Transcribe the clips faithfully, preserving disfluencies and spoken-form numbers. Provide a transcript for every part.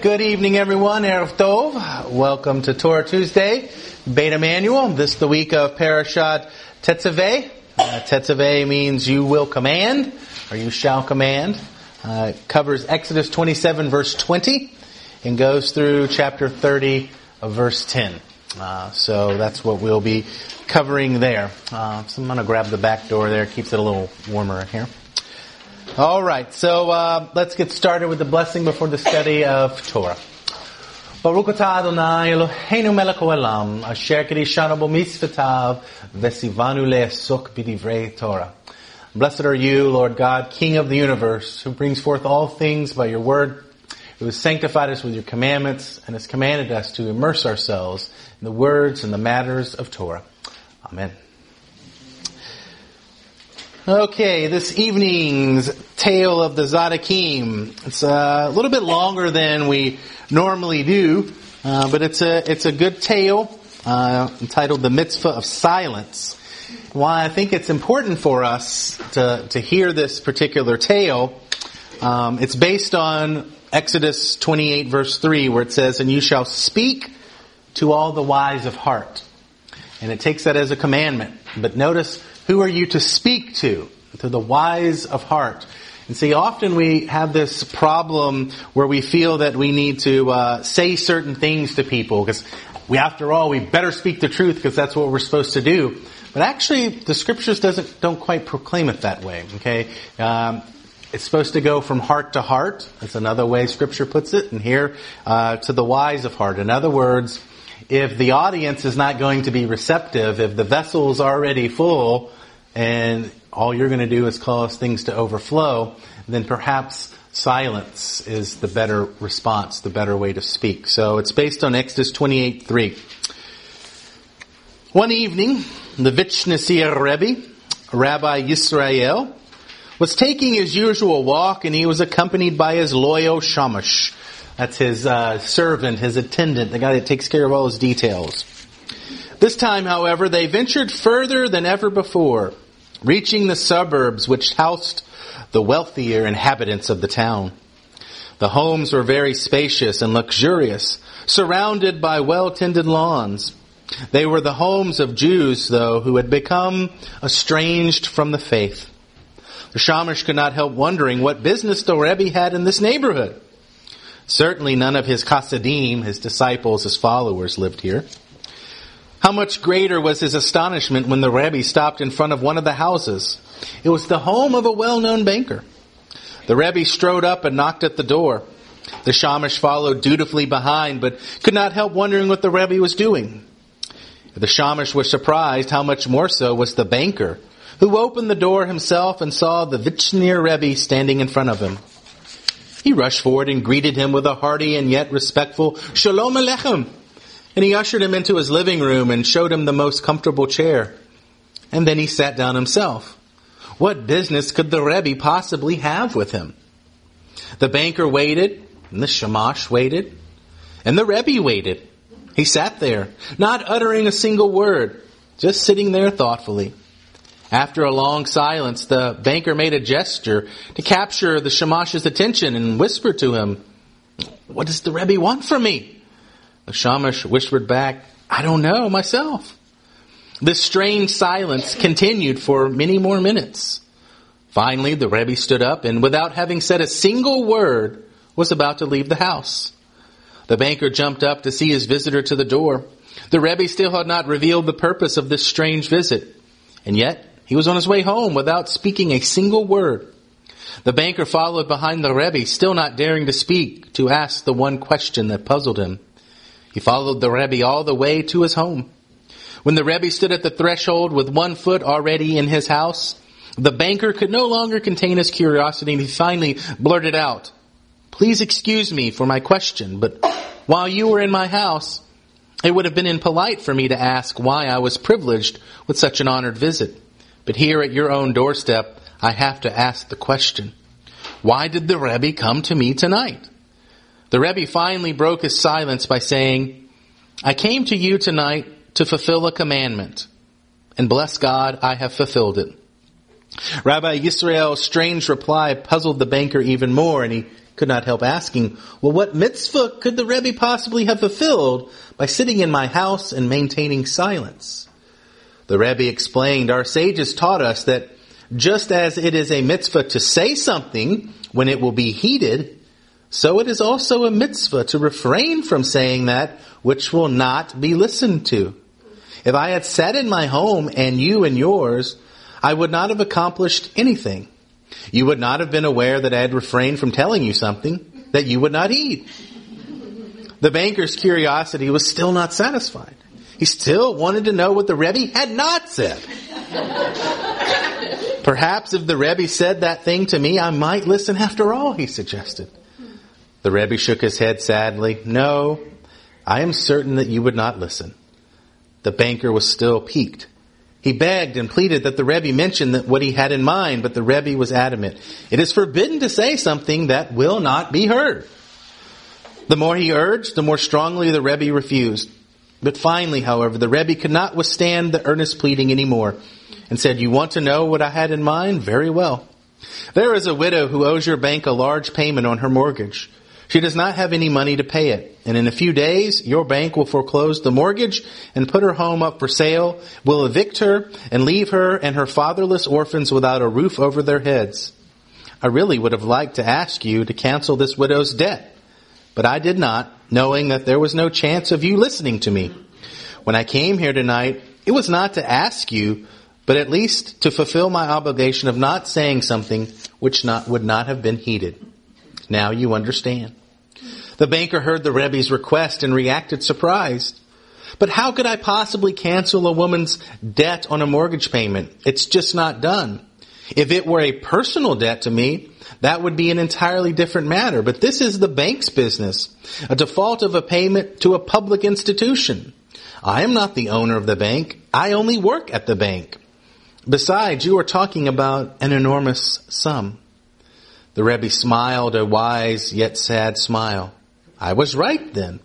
Good evening, everyone. Erev Tov. Welcome to Torah Tuesday, Beit Manual. This is the week of Parashat Tetzaveh. Uh, Tetzaveh means you will command, or you shall command. Uh, it covers Exodus twenty-seven, verse twenty, and goes through chapter thirty, of verse ten. Uh, so that's what we'll be covering there. Uh, so I'm going to grab the back door there. Keeps it a little warmer in here. All right, so uh, let's get started with the blessing before the study of Torah. Baruch atah Adonai Eloheinu melech haolam, asher kiddushanu b'mitzvotav v'tzivanu le'asok b'divrei Torah. Blessed are you, Lord God, King of the universe, who brings forth all things by your word, who has sanctified us with your commandments, and has commanded us to immerse ourselves in the words and the matters of Torah. Amen. Okay, this evening's tale of the Tzaddikim. It's a little bit longer than we normally do, uh, but it's a it's a good tale uh, entitled "The Mitzvah of Silence." Why I think it's important for us to to hear this particular tale. Um, it's based on Exodus twenty-eight, verse three, where it says, "And you shall speak to all the wise of heart," and it takes that as a commandment. But notice, who are you to speak to? To the wise of heart. And see, often we have this problem where we feel that we need to uh, say certain things to people because, we, after all, we better speak the truth because that's what we're supposed to do. But actually, the scriptures doesn't don't quite proclaim it that way. Okay, um, it's supposed to go from heart to heart. That's another way Scripture puts it. And here, uh, to the wise of heart. In other words, if the audience is not going to be receptive, if the vessel is already full, and all you're going to do is cause things to overflow, then perhaps silence is the better response, the better way to speak. So it's based on Exodus twenty-eight three. One evening, the Vichnesiya Rebbe, Rabbi Yisrael, was taking his usual walk, and he was accompanied by his loyal shamash. That's his uh, servant, his attendant, the guy that takes care of all his details. This time, however, they ventured further than ever before, reaching the suburbs which housed the wealthier inhabitants of the town. The homes were very spacious and luxurious, surrounded by well-tended lawns. They were the homes of Jews, though, who had become estranged from the faith. The Shamash could not help wondering what business the Rebbe had in this neighborhood. Certainly none of his Chassidim, his disciples, his followers, lived here. How much greater was his astonishment when the Rebbe stopped in front of one of the houses. It was the home of a well-known banker. The Rebbe strode up and knocked at the door. The Shamash followed dutifully behind, but could not help wondering what the Rebbe was doing. If the Shamash was surprised, how much more so was the banker, who opened the door himself and saw the Vichnesiya Rebbe standing in front of him. He rushed forward and greeted him with a hearty and yet respectful Shalom Aleichem. And he ushered him into his living room and showed him the most comfortable chair. And then he sat down himself. What business could the Rebbe possibly have with him? The banker waited, and the shamash waited, and the Rebbe waited. He sat there, not uttering a single word, just sitting there thoughtfully. After a long silence, the banker made a gesture to capture the shamash's attention and whispered to him, "What does the Rebbe want from me?" The shamash whispered back, "I don't know myself." This strange silence continued for many more minutes. Finally, the Rebbe stood up and, without having said a single word, was about to leave the house. The banker jumped up to see his visitor to the door. The Rebbe still had not revealed the purpose of this strange visit, and yet he was on his way home without speaking a single word. The banker followed behind the Rebbe, still not daring to speak, to ask the one question that puzzled him. He followed the Rebbe all the way to his home. When the Rebbe stood at the threshold with one foot already in his house, the banker could no longer contain his curiosity, and he finally blurted out, "Please excuse me for my question, but while you were in my house, it would have been impolite for me to ask why I was privileged with such an honored visit. But here at your own doorstep, I have to ask the question. Why did the Rebbe come to me tonight?" The Rebbe finally broke his silence by saying, "I came to you tonight to fulfill a commandment, and bless God, I have fulfilled it." Rabbi Yisrael's strange reply puzzled the banker even more, and he could not help asking, well, what mitzvah could the Rebbe possibly have fulfilled by sitting in my house and maintaining silence? The Rebbe explained, our sages taught us that just as it is a mitzvah to say something when it will be heeded, so it is also a mitzvah to refrain from saying that which will not be listened to. If I had sat in my home and you in yours, I would not have accomplished anything. You would not have been aware that I had refrained from telling you something that you would not heed. The banker's curiosity was still not satisfied. He still wanted to know what the Rebbe had not said. Perhaps if the Rebbe said that thing to me, I might listen after all, he suggested. The Rebbe shook his head sadly. No, I am certain that you would not listen. The banker was still piqued. He begged and pleaded that the Rebbe mention that what he had in mind, but the Rebbe was adamant. It is forbidden to say something that will not be heard. The more he urged, the more strongly the Rebbe refused. But finally, however, the Rebbe could not withstand the earnest pleading anymore and said, you want to know what I had in mind? Very well. There is a widow who owes your bank a large payment on her mortgage. She does not have any money to pay it. And in a few days, your bank will foreclose the mortgage and put her home up for sale, will evict her and leave her and her fatherless orphans without a roof over their heads. I really would have liked to ask you to cancel this widow's debt, but I did not, knowing that there was no chance of you listening to me. When I came here tonight, it was not to ask you, but at least to fulfill my obligation of not saying something which not would not have been heeded. Now you understand. The banker heard the Rebbe's request and reacted surprised. But how could I possibly cancel a woman's debt on a mortgage payment? It's just not done. If it were a personal debt to me, that would be an entirely different matter. But this is the bank's business, a default of a payment to a public institution. I am not the owner of the bank. I only work at the bank. Besides, you are talking about an enormous sum. The Rebbe smiled a wise yet sad smile. I was right then,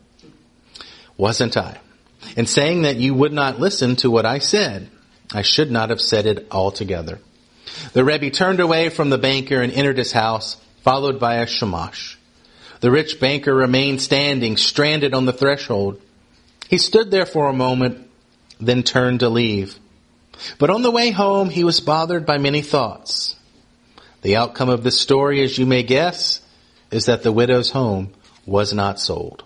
wasn't I? In saying that you would not listen to what I said, I should not have said it altogether. The Rebbe turned away from the banker and entered his house, followed by a shamash. The rich banker remained standing, stranded on the threshold. He stood there for a moment, then turned to leave. But on the way home, he was bothered by many thoughts. The outcome of this story, as you may guess, is that the widow's home was not sold.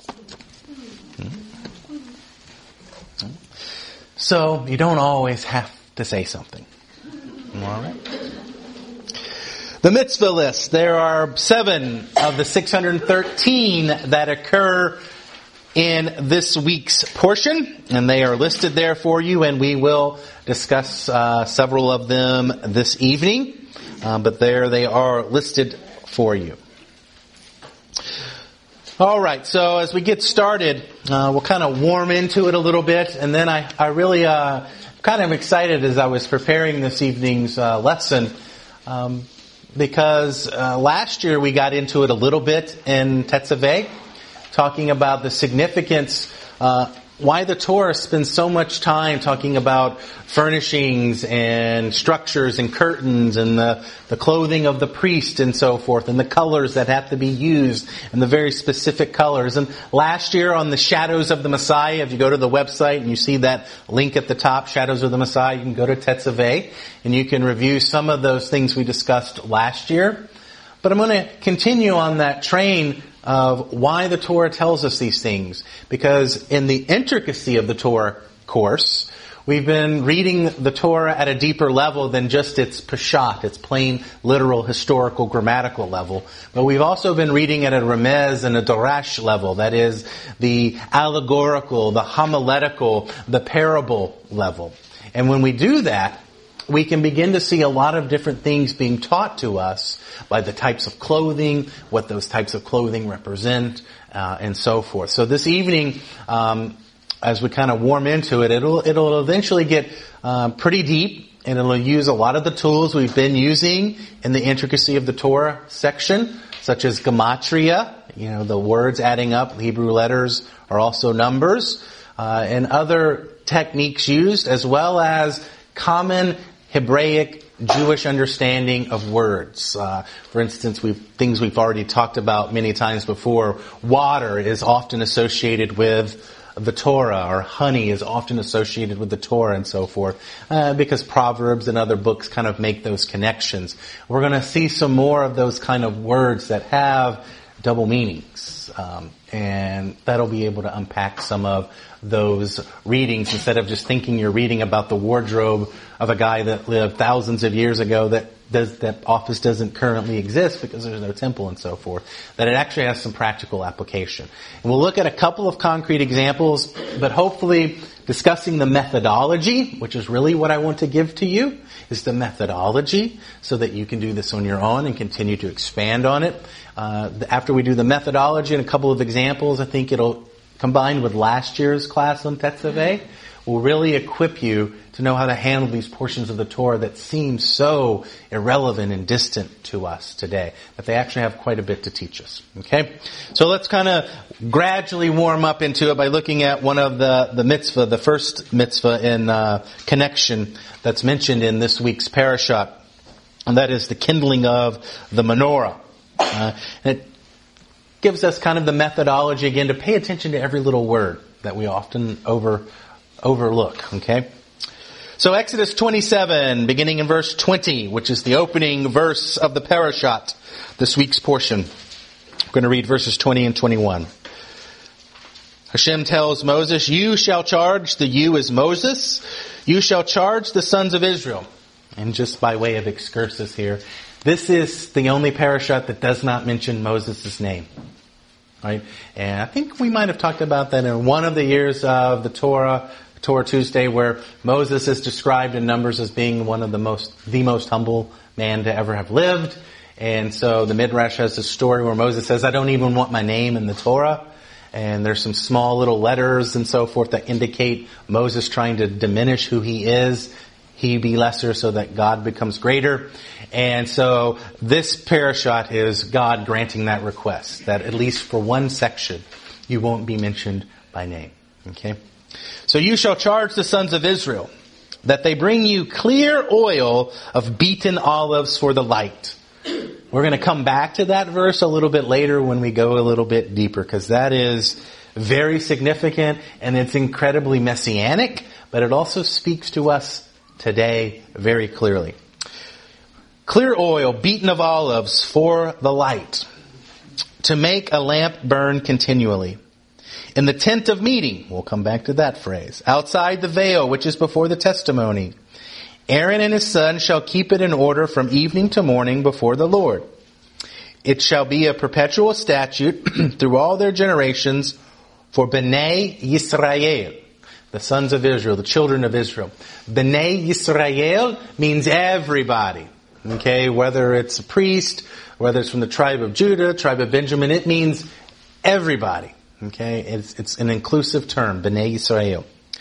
So, you don't always have to say something. All right? The mitzvah list. There are seven of the six hundred thirteen that occur in this week's portion, and they are listed there for you, and we will discuss uh, several of them this evening. Um, but there they are listed for you. All right, so as we get started, uh, we'll kind of warm into it a little bit, and then I, I really uh, kind of excited as I was preparing this evening's uh, lesson, um, because uh, last year we got into it a little bit in Tetzaveh, talking about the significance, uh, why the Torah spends so much time talking about furnishings and structures and curtains and the, the clothing of the priest and so forth, and the colors that have to be used and the very specific colors. And last year on the Shadows of the Messiah, if you go to the website and you see that link at the top, Shadows of the Messiah, you can go to Tetzaveh and you can review some of those things we discussed last year. But I'm going to continue on that train of why the Torah tells us these things. Because in the intricacy of the Torah course, we've been reading the Torah at a deeper level than just its peshat, its plain, literal, historical, grammatical level. But we've also been reading at a remez and a dorash level, that is, the allegorical, the homiletical, the parable level. And when we do that, we can begin to see a lot of different things being taught to us by the types of clothing, what those types of clothing represent, uh, and so forth. So this evening, um, as we kind of warm into it, it'll it'll eventually get uh, pretty deep, and it'll use a lot of the tools we've been using in the intricacy of the Torah section, such as gematria, you know, the words adding up, Hebrew letters are also numbers, uh, and other techniques used, as well as common Hebraic Jewish understanding of words. Uh, for instance, we've, things we've already talked about many times before. Water is often associated with the Torah, or honey is often associated with the Torah and so forth, uh, because Proverbs and other books kind of make those connections. We're going to see some more of those kind of words that have double meanings, um, and that'll be able to unpack some of those readings instead of just thinking you're reading about the wardrobe of a guy that lived thousands of years ago that does, that office doesn't currently exist because there's no temple and so forth, that it actually has some practical application. And we'll look at a couple of concrete examples, but hopefully discussing the methodology, which is really what I want to give to you, is the methodology so that you can do this on your own and continue to expand on it. Uh, after we do the methodology and a couple of examples, I think it'll, combined with last year's class on Tetzaveh, will really equip you to know how to handle these portions of the Torah that seem so irrelevant and distant to us today, that they actually have quite a bit to teach us. Okay? So let's kind of gradually warm up into it by looking at one of the, the mitzvah, the first mitzvah in uh, connection that's mentioned in this week's parashat, and that is the kindling of the menorah. Uh, and it gives us kind of the methodology again to pay attention to every little word that we often over overlook. Okay? So Exodus twenty-seven, beginning in verse twenty, which is the opening verse of the parashat, this week's portion. I'm going to read verses twenty and twenty-one. Hashem tells Moses, "You shall charge," the you is Moses, "you shall charge the sons of Israel." And just by way of excursus here, this is the only parashat that does not mention Moses' name. Right? And I think we might have talked about that in one of the years of the Torah, Torah Tuesday, where Moses is described in Numbers as being one of the most, the most humble man to ever have lived. And so the Midrash has a story where Moses says, "I don't even want my name in the Torah." And there's some small little letters and so forth that indicate Moses trying to diminish who he is. He be lesser so that God becomes greater. And so this parashat is God granting that request, that at least for one section, you won't be mentioned by name. Okay? "So you shall charge the sons of Israel that they bring you clear oil of beaten olives for the light." We're going to come back to that verse a little bit later when we go a little bit deeper, because that is very significant and it's incredibly messianic, but it also speaks to us today very clearly. Clear oil, beaten of olives for the light, to make a lamp burn continually. In the tent of meeting, we'll come back to that phrase, outside the veil which is before the testimony, Aaron and his son shall keep it in order from evening to morning before the Lord. It shall be a perpetual statute through all their generations for Bnei Yisrael, the sons of Israel, the children of Israel. Bnei Yisrael means everybody. Okay, whether it's a priest, whether it's from the tribe of Judah, tribe of Benjamin, it means everybody. Okay, it's, it's an inclusive term, Bnei Yisrael.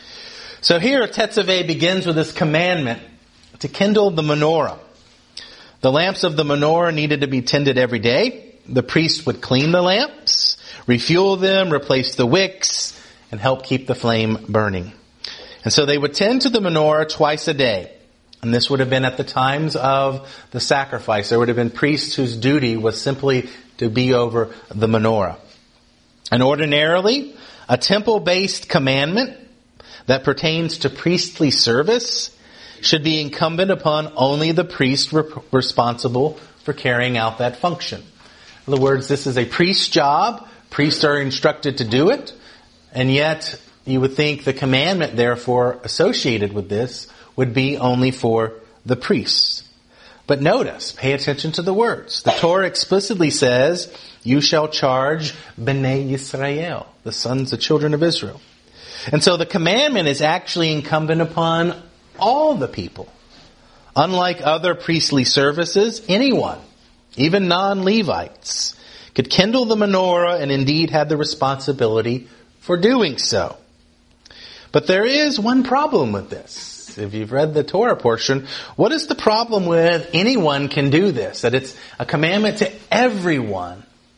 So here Tetzaveh begins with this commandment to kindle the menorah. The lamps of the menorah needed to be tended every day. The priest would clean the lamps, refuel them, replace the wicks, and help keep the flame burning. And so they would tend to the menorah twice a day. And this would have been at the times of the sacrifice. There would have been priests whose duty was simply to be over the menorah. And ordinarily, a temple-based commandment that pertains to priestly service should be incumbent upon only the priest re- responsible for carrying out that function. In other words, this is a priest's job. Priests are instructed to do it. And yet, you would think the commandment, therefore, associated with this would be only for the priests. But notice, pay attention to the words. The Torah explicitly says, "You shall charge Bnei Yisrael," the sons, the children of Israel. And so the commandment is actually incumbent upon all the people. Unlike other priestly services, anyone, even non-Levites, could kindle the menorah and indeed had the responsibility for doing so. But there is one problem with this. If you've read the Torah portion, what is the problem with anyone can do this? That it's a commandment to everyone.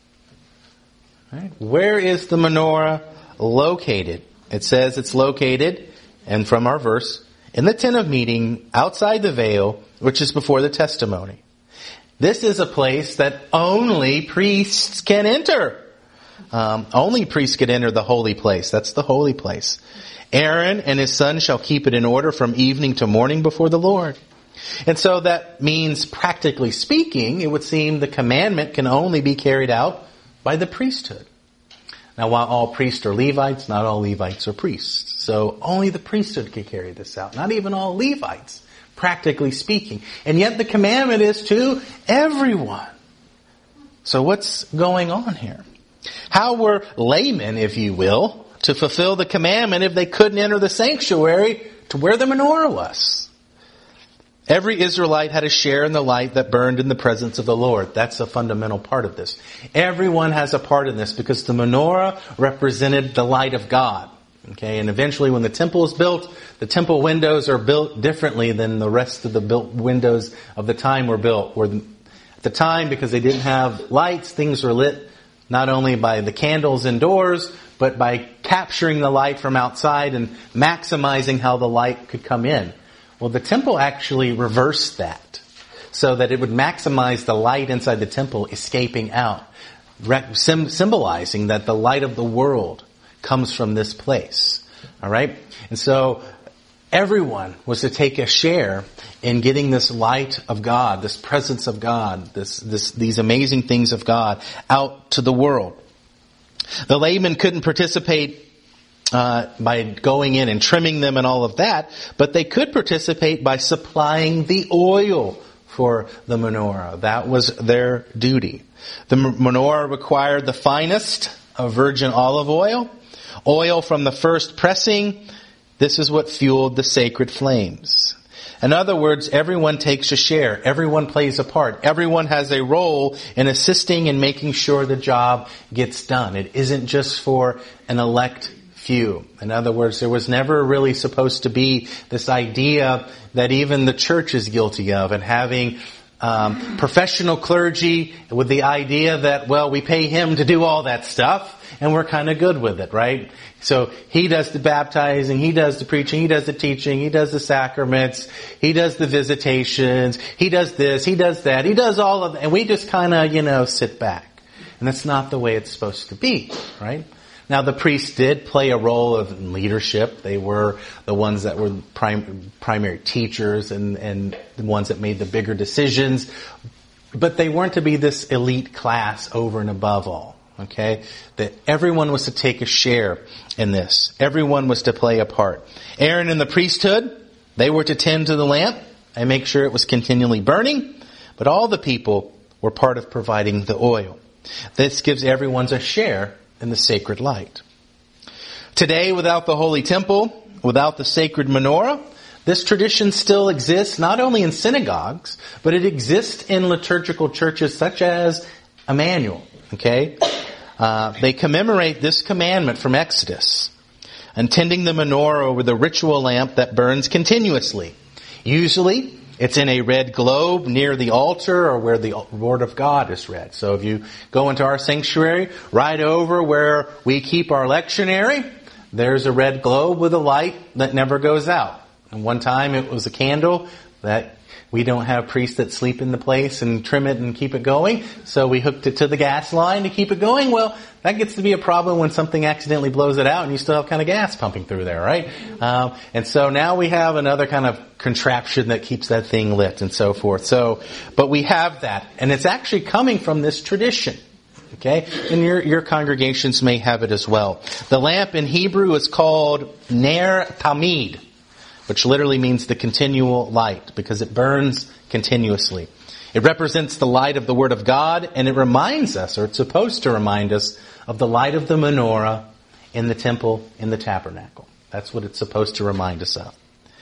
Right? Where is the menorah located? It says it's located, and from our verse, in the tent of meeting outside the veil, which is before the testimony. This is a place that only priests can enter. Um, only priests can enter the holy place. That's the holy place. Aaron and his son shall keep it in order from evening to morning before the Lord. And so that means, practically speaking, it would seem the commandment can only be carried out by the priesthood. Now, while all priests are Levites, not all Levites are priests. So only the priesthood can carry this out. Not even all Levites, practically speaking. And yet the commandment is to everyone. So what's going on here? How were laymen, if you will, to fulfill the commandment if they couldn't enter the sanctuary to where the menorah was? Every Israelite had a share in the light that burned in the presence of the Lord. That's a fundamental part of this. Everyone has a part in this because the menorah represented the light of God. Okay, and eventually when the temple is built, the temple windows are built differently than the rest of the built windows of the time were built. Where at the time, because they didn't have lights, things were lit not only by the candles indoors, but by capturing the light from outside and maximizing how the light could come in. Well, the temple actually reversed that so that it would maximize the light inside the temple escaping out, symbolizing that the light of the world comes from this place. All right? And so everyone was to take a share in getting this light of God, this presence of God, this, this, these amazing things of God out to the world. The laymen couldn't participate Uh, by going in and trimming them and all of that, but they could participate by supplying the oil for the menorah. That was their duty. The menorah required the finest of virgin olive oil, oil from the first pressing. This is what fueled the sacred flames. In other words, everyone takes a share. Everyone plays a part. Everyone has a role in assisting and making sure the job gets done. It isn't just for an elect few. In other words, there was never really supposed to be this idea that even the church is guilty of, and having um, professional clergy with the idea that, well, we pay him to do all that stuff and we're kind of good with it, right? So he does the baptizing, he does the preaching, he does the teaching, he does the sacraments, he does the visitations, he does this, he does that, he does all of that, and we just kind of, you know, sit back. And that's not the way it's supposed to be, right? Now, the priests did play a role of leadership. They were the ones that were prim- primary teachers and, and the ones that made the bigger decisions. But they weren't to be this elite class over and above all. Okay? That everyone was to take a share in this. Everyone was to play a part. Aaron and the priesthood, they were to tend to the lamp and make sure it was continually burning. But all the people were part of providing the oil. This gives everyone a share in the sacred light. Today, without the holy temple, without the sacred menorah, this tradition still exists not only in synagogues, but it exists in liturgical churches such as Emmanuel. Okay, uh, they commemorate this commandment from Exodus, and tending the menorah over the ritual lamp that burns continuously. Usually, it's in a red globe near the altar or where the Word of God is read. So if you go into our sanctuary, right over where we keep our lectionary, there's a red globe with a light that never goes out. And one time it was a candle that we don't have priests that sleep in the place and trim it and keep it going. So we hooked it to the gas line to keep it going. Well, that gets to be a problem when something accidentally blows it out and you still have kind of gas pumping through there, right? Um, and so now we have another kind of contraption that keeps that thing lit and so forth. So, but we have that. And it's actually coming from this tradition. Okay? And your, your congregations may have it as well. The lamp in Hebrew is called Ner Tamid, which literally means the continual light, because it burns continuously. It represents the light of the Word of God, and it reminds us, or it's supposed to remind us, of the light of the menorah in the temple, in the tabernacle. That's what it's supposed to remind us of.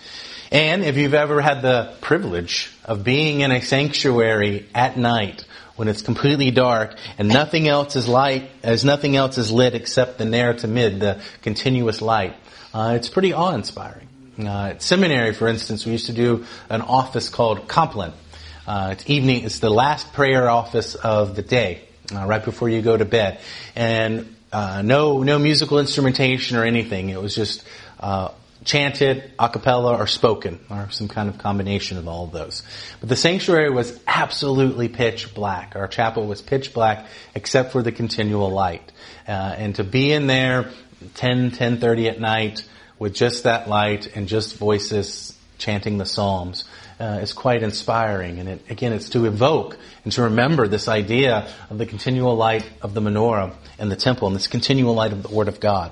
And if you've ever had the privilege of being in a sanctuary at night, when it's completely dark and nothing else is light, as nothing else is lit except the Ner Tamid, the continuous light, uh, it's pretty awe-inspiring. Uh, at seminary, for instance, we used to do an office called Compline. Uh, it's evening, it's the last prayer office of the day, uh, right before you go to bed. And, uh, no, no musical instrumentation or anything. It was just, uh, chanted, a cappella, or spoken, or some kind of combination of all of those. But the sanctuary was absolutely pitch black. Our chapel was pitch black except for the continual light. Uh, and to be in there ten, ten thirty at night with just that light and just voices chanting the Psalms uh, is quite inspiring. And it, again, it's to evoke and to remember this idea of the continual light of the menorah and the temple and this continual light of the Word of God.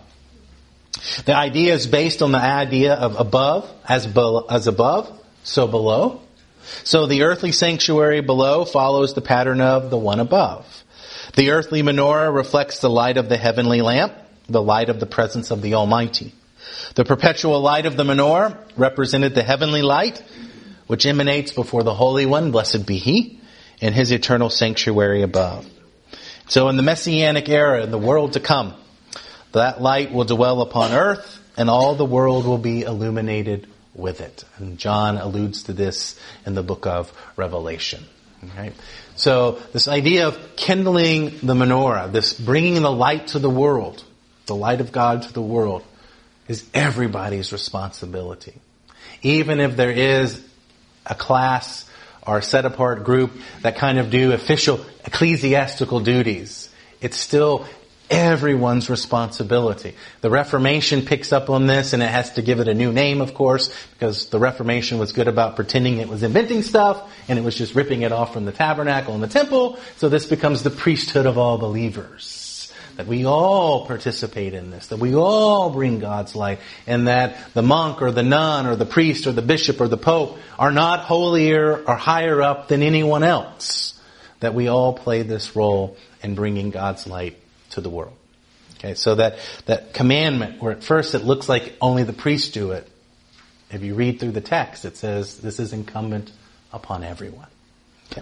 The idea is based on the idea of above, as, be, as above, so below. So the earthly sanctuary below follows the pattern of the one above. The earthly menorah reflects the light of the heavenly lamp, the light of the presence of the Almighty. The perpetual light of the menorah represented the heavenly light, which emanates before the Holy One, blessed be He, in His eternal sanctuary above. So in the Messianic era, in the world to come, that light will dwell upon earth, and all the world will be illuminated with it. And John alludes to this in the book of Revelation. Okay? So this idea of kindling the menorah, this bringing the light to the world, the light of God to the world, is everybody's responsibility. Even if there is a class or a set-apart group that kind of do official ecclesiastical duties, it's still everyone's responsibility. The Reformation picks up on this, and it has to give it a new name, of course, because the Reformation was good about pretending it was inventing stuff, and it was just ripping it off from the tabernacle and the temple. So this becomes the priesthood of all believers. That we all participate in this, that we all bring God's light, and that the monk or the nun or the priest or the bishop or the pope are not holier or higher up than anyone else. That we all play this role in bringing God's light to the world. Okay, so that, that commandment, where at first it looks like only the priests do it, if you read through the text, it says this is incumbent upon everyone. Okay.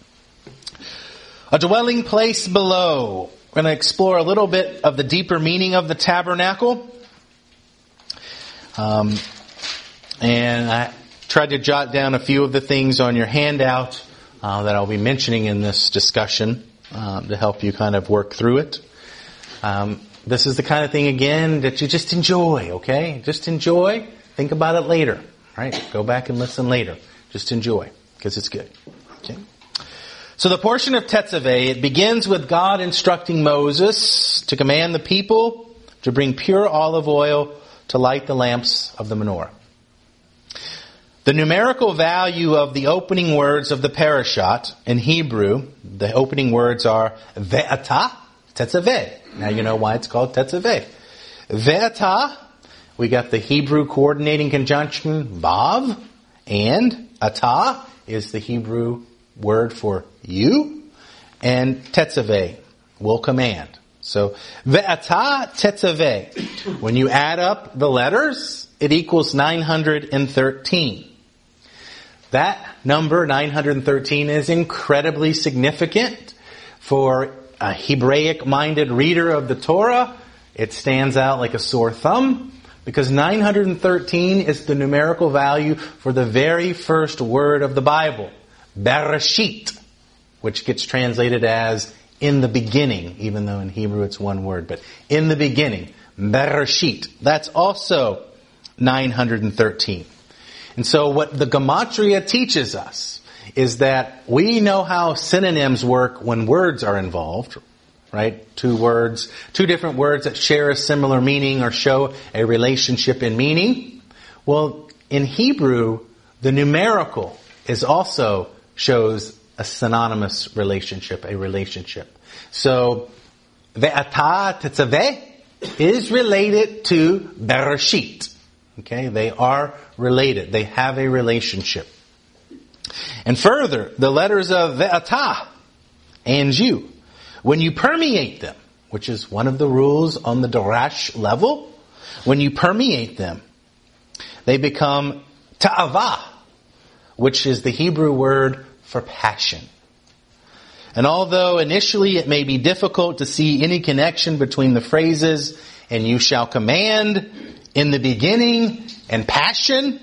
A dwelling place below. We're going to explore a little bit of the deeper meaning of the tabernacle. Um, and I tried to jot down a few of the things on your handout uh, that I'll be mentioning in this discussion um, to help you kind of work through it. Um, this is the kind of thing, again, that you just enjoy, okay? Just enjoy. Think about it later, right? Go back and listen later. Just enjoy, because it's good. Okay? So the portion of Tetzaveh, it begins with God instructing Moses to command the people to bring pure olive oil to light the lamps of the menorah. The numerical value of the opening words of the parashat in Hebrew, the opening words are Ve'ata, Tetzaveh. Now you know why it's called Tetzaveh. Ve'ata, we got the Hebrew coordinating conjunction Vav, and Atah is the Hebrew word for you, and Tetzaveh will command. So Ve'ata Tetzaveh. When you add up the letters, it equals nine hundred thirteen. That number, nine hundred thirteen, is incredibly significant for a Hebraic-minded reader of the Torah. It stands out like a sore thumb because nine hundred thirteen is the numerical value for the very first word of the Bible, Bereshit, which gets translated as in the beginning, even though in Hebrew it's one word, but in the beginning, Bereshit. That's also nine hundred thirteen. And so what the Gematria teaches us is that we know how synonyms work when words are involved, right? Two words, two different words that share a similar meaning or show a relationship in meaning. Well, in Hebrew, the numerical is also shows a synonymous relationship, a relationship. So, Ve'ata Tetzaveh is related to Bereshit. Okay, they are related. They have a relationship. And further, the letters of Ve'ata and you, when you permeate them, which is one of the rules on the Darash level, when you permeate them, they become Ta'avah, which is the Hebrew word for passion. And although initially it may be difficult to see any connection between the phrases, and you shall command, in the beginning, and passion,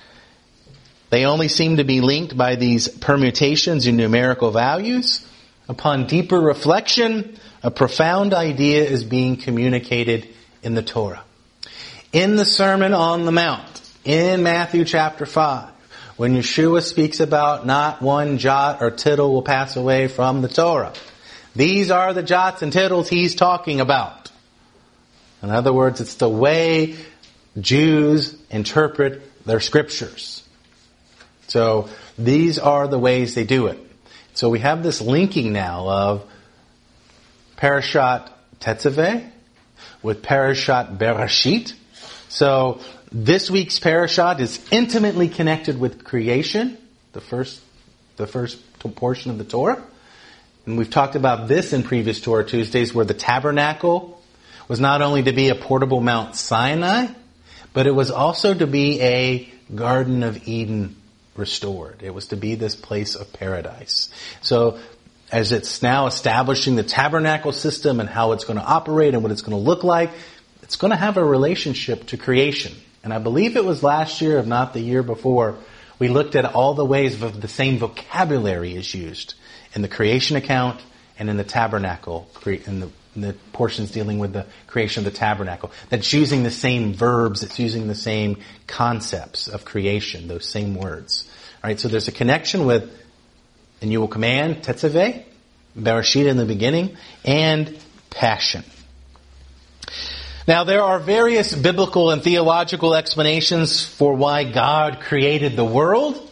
they only seem to be linked by these permutations in numerical values. Upon deeper reflection, a profound idea is being communicated in the Torah. In the Sermon on the Mount, in Matthew chapter five, when Yeshua speaks about not one jot or tittle will pass away from the Torah, these are the jots and tittles he's talking about. In other words, it's the way Jews interpret their scriptures. So these are the ways they do it. So we have this linking now of Parashat Tetzaveh with Parashat Bereshit. So this week's Parashat is intimately connected with creation, the first, the first portion of the Torah. And we've talked about this in previous Torah Tuesdays, where the tabernacle was not only to be a portable Mount Sinai, but it was also to be a Garden of Eden restored. It was to be this place of paradise. So as it's now establishing the tabernacle system and how it's going to operate and what it's going to look like, it's going to have a relationship to creation. And I believe it was last year, if not the year before, we looked at all the ways of the same vocabulary is used in the creation account and in the tabernacle, in the, in the portions dealing with the creation of the tabernacle. That's using the same verbs, it's using the same concepts of creation, those same words. All right, so there's a connection with, and you will command, Tetzaveh, Bereshit in the beginning, and passion. Now, there are various biblical and theological explanations for why God created the world.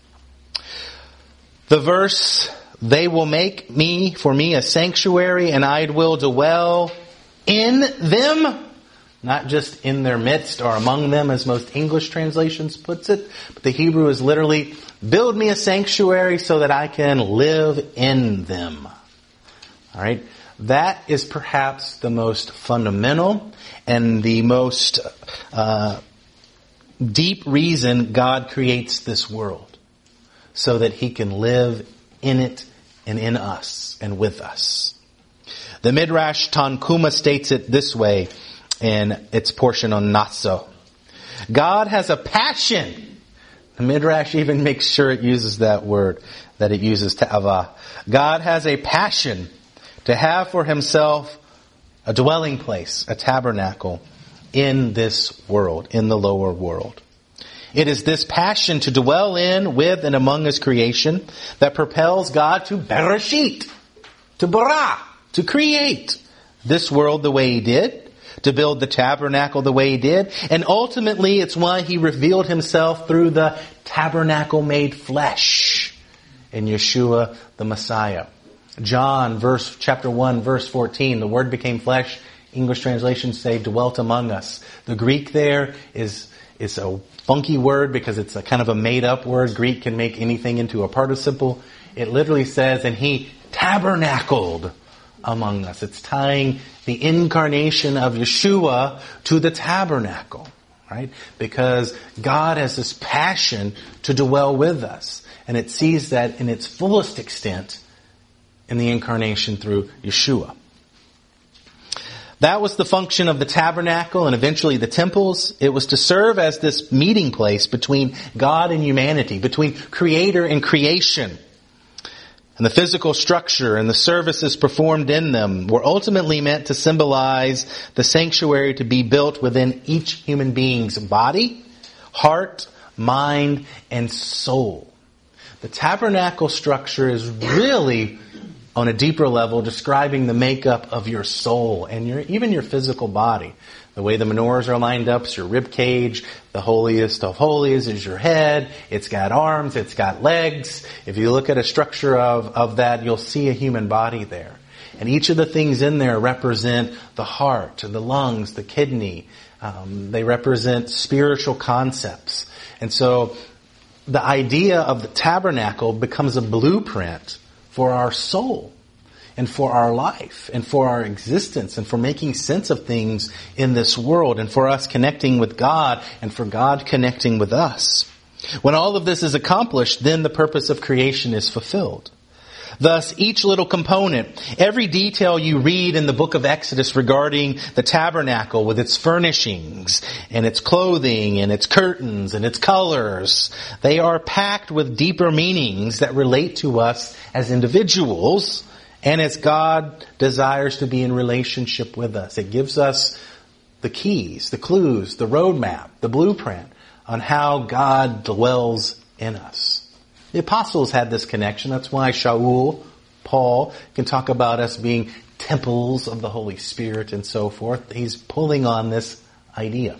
The verse, they will make me, for me, a sanctuary, and I will dwell in them. Not just in their midst or among them, as most English translations puts it. But the Hebrew is literally, build me a sanctuary so that I can live in them. All right? That is perhaps the most fundamental and the most uh, deep reason God creates this world. So that He can live in it and in us and with us. The Midrash Tanhuma states it this way in its portion on Naso. God has a passion. The Midrash even makes sure it uses that word, that it uses ta'ava. God has a passion to have for Himself a dwelling place, a tabernacle in this world, in the lower world. It is this passion to dwell in, with, and among His creation that propels God to Bereshit, to bara, to create this world the way He did, to build the tabernacle the way He did, and ultimately it's why He revealed Himself through the tabernacle made flesh in Yeshua the Messiah. John, verse chapter one, verse fourteen, the Word became flesh. English translations say dwelt among us. The Greek there is is a funky word because it's a kind of a made up word. Greek can make anything into a participle. It literally says, and He tabernacled among us. It's tying the incarnation of Yeshua to the tabernacle, right? Because God has this passion to dwell with us. And it sees that in its fullest extent in the incarnation through Yeshua. That was the function of the tabernacle and eventually the temples. It was to serve as this meeting place between God and humanity, between creator and creation. And the physical structure and the services performed in them were ultimately meant to symbolize the sanctuary to be built within each human being's body, heart, mind, and soul. The tabernacle structure is really, on a deeper level, describing the makeup of your soul and your even your physical body. The way the menorahs are lined up is your rib cage. The holiest of holies is your head. It's got arms. It's got legs. If you look at a structure of, of that, you'll see a human body there. And each of the things in there represent the heart, the lungs, the kidney. Um, they represent spiritual concepts. And so the idea of the tabernacle becomes a blueprint for our soul and for our life and for our existence and for making sense of things in this world and for us connecting with God and for God connecting with us. When all of this is accomplished, then the purpose of creation is fulfilled. Thus, each little component, every detail you read in the book of Exodus regarding the tabernacle with its furnishings and its clothing and its curtains and its colors, they are packed with deeper meanings that relate to us as individuals and as God desires to be in relationship with us. It gives us the keys, the clues, the roadmap, the blueprint on how God dwells in us. The apostles had this connection. That's why Shaul, Paul, can talk about us being temples of the Holy Spirit and so forth. He's pulling on this idea.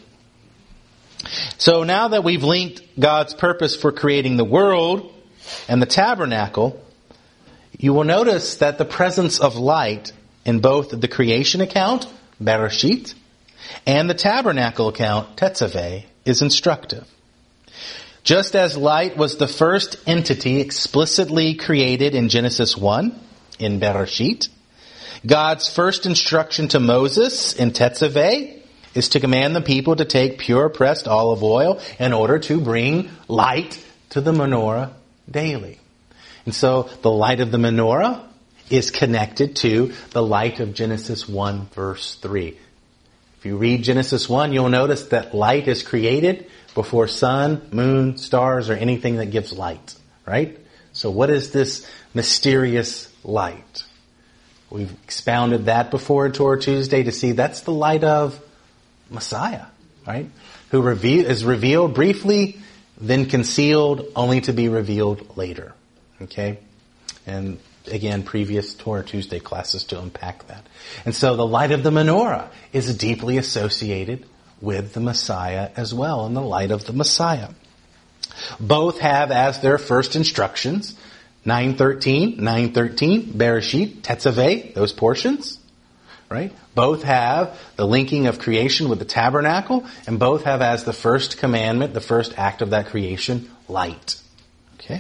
So now that we've linked God's purpose for creating the world and the tabernacle, you will notice that the presence of light in both the creation account, Bereshit, and the tabernacle account, Tetzaveh, is instructive. Just as light was the first entity explicitly created in Genesis one, in Bereshit, God's first instruction to Moses in Tetzaveh is to command the people to take pure pressed olive oil in order to bring light to the menorah daily. And so the light of the menorah is connected to the light of Genesis one verse three. If you read Genesis one, you'll notice that light is created before sun, moon, stars, or anything that gives light, right? So what is this mysterious light? We've expounded that before in Torah Tuesday to see that's the light of Messiah, right? Who reveal, is revealed briefly, then concealed, only to be revealed later. Okay? And again, previous Torah Tuesday classes to unpack that. And so the light of the menorah is deeply associated with the Messiah as well, and the light of the Messiah. Both have as their first instructions, nine thirteen, nine thirteen, Bereshit, Tetzaveh, those portions, right? Both have the linking of creation with the tabernacle, and both have as the first commandment, the first act of that creation, light. Okay?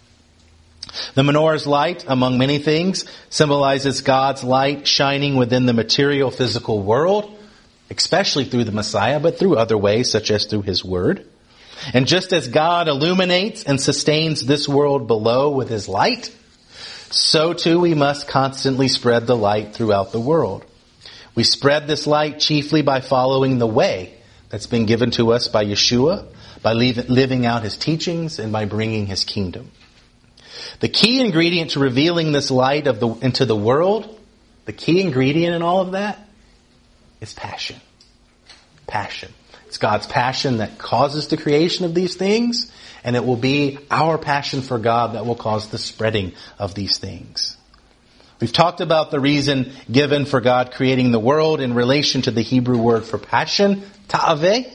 The menorah's light, among many things, symbolizes God's light shining within the material physical world, especially through the Messiah, but through other ways, such as through His Word. And just as God illuminates and sustains this world below with His light, so too we must constantly spread the light throughout the world. We spread this light chiefly by following the way that's been given to us by Yeshua, by living out His teachings, and by bringing His kingdom. The key ingredient to revealing this light of the, into the world, the key ingredient in all of that, is passion. Passion. It's God's passion that causes the creation of these things, and it will be our passion for God that will cause the spreading of these things. We've talked about the reason given for God creating the world in relation to the Hebrew word for passion, ta'aveh.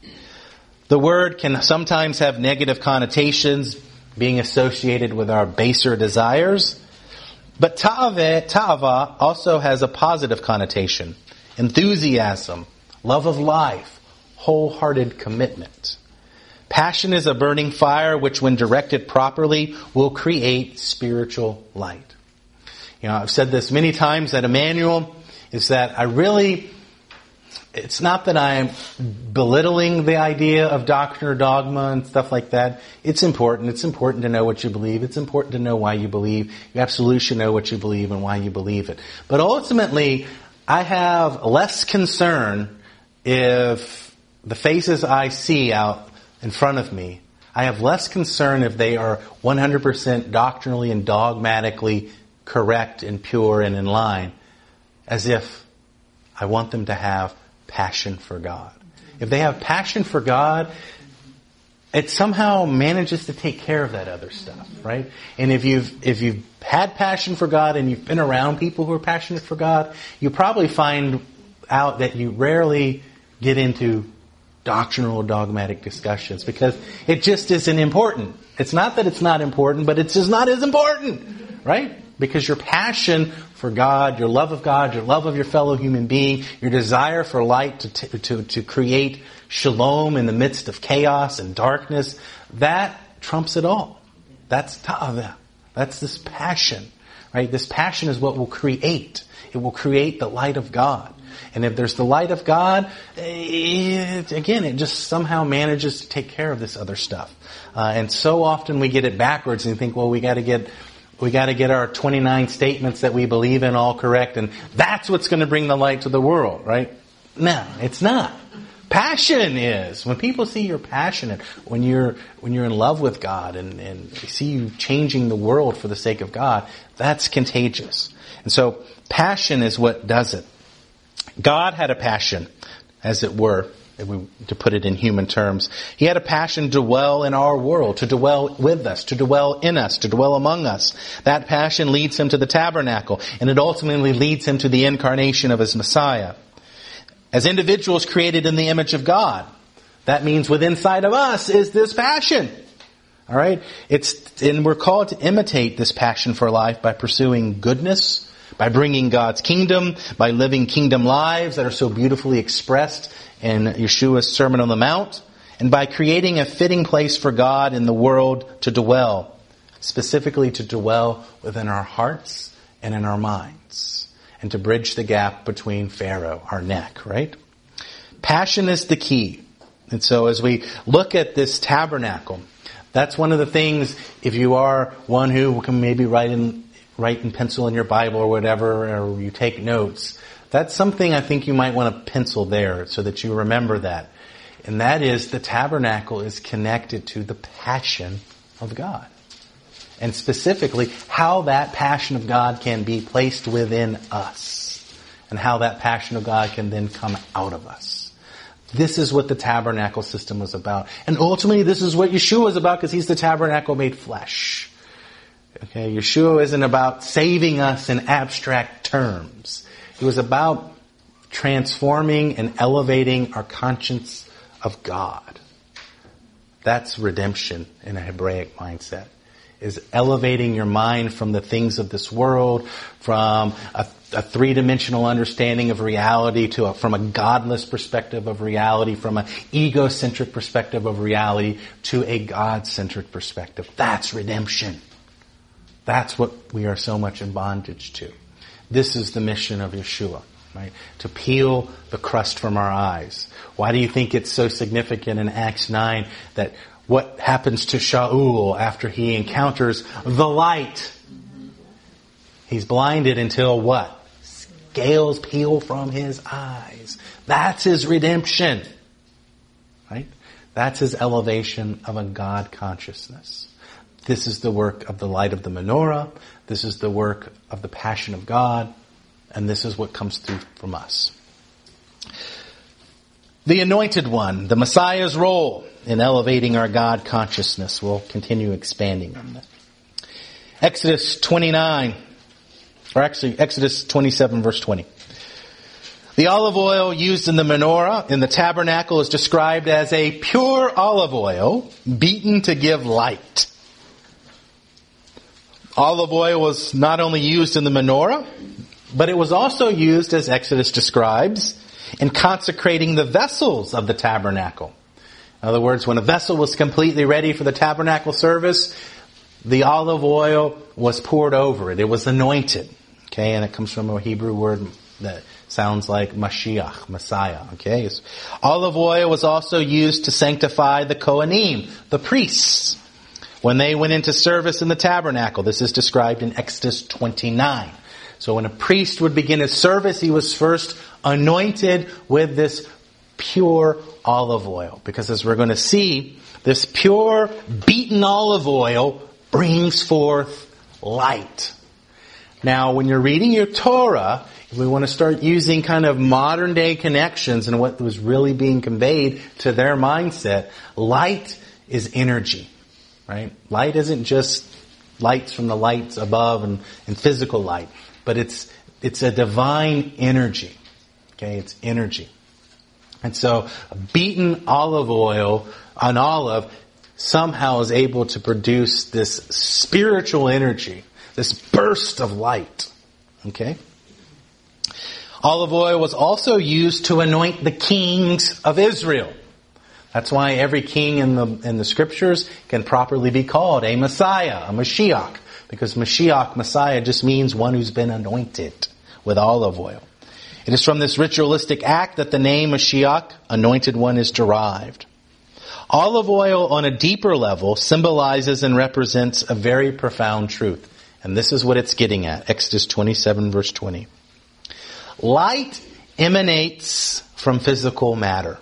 The word can sometimes have negative connotations, being associated with our baser desires. But ta'aveh, ta'avah also has a positive connotation. Enthusiasm, love of life, wholehearted commitment. Passion is a burning fire which, when directed properly, will create spiritual light. You know, I've said this many times at Emmanuel, is that I really, it's not that I'm belittling the idea of doctrine or dogma and stuff like that. It's important. It's important to know what you believe. It's important to know why you believe. You absolutely should know what you believe and why you believe it. But ultimately, I have less concern if the faces I see out in front of me, I have less concern if they are one hundred percent doctrinally and dogmatically correct and pure and in line, as if I want them to have passion for God. If they have passion for God, it somehow manages to take care of that other stuff, right? And if you've if you've had passion for God and you've been around people who are passionate for God, you probably find out that you rarely get into doctrinal or dogmatic discussions because it just isn't important. It's not that it's not important, but it's just not as important, right? Because your passion for God, your love of God, your love of your fellow human being, your desire for light to t- to to create shalom in the midst of chaos and darkness, that trumps it all. That's ta'aveh. That's this passion, right? This passion is what will create. It will create the light of God. And if there's the light of God, it, again, it just somehow manages to take care of this other stuff. Uh, and so often we get it backwards and think, well, we got to get we got to get our twenty-nine statements that we believe in all correct, and that's what's going to bring the light to the world, right? No, it's not. Passion is. When people see you're passionate, when you're when you're in love with God and, and they see you changing the world for the sake of God, that's contagious. And so passion is what does it. God had a passion. as it were, if we, to put it in human terms. He had a passion to dwell in our world, to dwell with us, to dwell in us, to dwell among us. That passion leads him to the tabernacle, and it ultimately leads him to the incarnation of his Messiah. As individuals created in the image of God, that means within inside of us is this passion. All right? It's, and we're called to imitate this passion for life by pursuing goodness, by bringing God's kingdom, by living kingdom lives that are so beautifully expressed in Yeshua's Sermon on the Mount, and by creating a fitting place for God in the world to dwell, specifically to dwell within our hearts and in our minds, and to bridge the gap between Pharaoh, our neck, right? Passion is the key. And so as we look at this tabernacle, that's one of the things, if you are one who can maybe write in, write in pencil in your Bible or whatever, or you take notes, that's something I think you might want to pencil there so that you remember that. And that is the tabernacle is connected to the passion of God. And specifically, how that passion of God can be placed within us. And how that passion of God can then come out of us. This is what the tabernacle system was about. And ultimately, this is what Yeshua is about because he's the tabernacle made flesh. Okay, Yeshua isn't about saving us in abstract terms. It was about transforming and elevating our conscience of God. That's redemption in a Hebraic mindset. Is elevating your mind from the things of this world, from a, a three-dimensional understanding of reality to a, from a godless perspective of reality, from an egocentric perspective of reality to a God-centric perspective. That's redemption. That's what we are so much in bondage to. This is the mission of Yeshua, right? To peel the crust from our eyes. Why do you think it's so significant in Acts nine that what happens to Shaul after he encounters the light? He's blinded until what? Scales peel from his eyes. That's his redemption, right? That's his elevation of a God consciousness. This is the work of the light of the menorah. This is the work of the passion of God. And this is what comes through from us. The anointed one, the Messiah's role in elevating our God consciousness. We'll continue expanding on that. Exodus twenty-nine, or actually Exodus twenty-seven verse twenty. The olive oil used in the menorah, in the tabernacle, is described as a pure olive oil beaten to give light. Olive oil was not only used in the menorah, but it was also used, as Exodus describes, in consecrating the vessels of the tabernacle. In other words, when a vessel was completely ready for the tabernacle service, the olive oil was poured over it. It was anointed. Okay, and it comes from a Hebrew word that sounds like Mashiach, Messiah. Okay, olive oil was also used to sanctify the Kohanim, the priests, when they went into service in the tabernacle. This is described in Exodus twenty-nine. So when a priest would begin his service, he was first anointed with this pure olive oil. Because as we're going to see, this pure, beaten olive oil brings forth light. Now, when you're reading your Torah, if we want to start using kind of modern day connections and what was really being conveyed to their mindset, light is energy. Right? Light isn't just lights from the lights above and, and physical light, but it's it's a divine energy. Okay, it's energy. And so a beaten olive oil, an olive, somehow is able to produce this spiritual energy, this burst of light. Okay? Olive oil was also used to anoint the kings of Israel. That's why every king in the in the scriptures can properly be called a Messiah, a Mashiach. Because Mashiach, Messiah, just means one who's been anointed with olive oil. It is from this ritualistic act that the name Mashiach, anointed one, is derived. Olive oil on a deeper level symbolizes and represents a very profound truth. And this is what it's getting at. Exodus twenty-seven verse twenty. Light emanates from physical matter.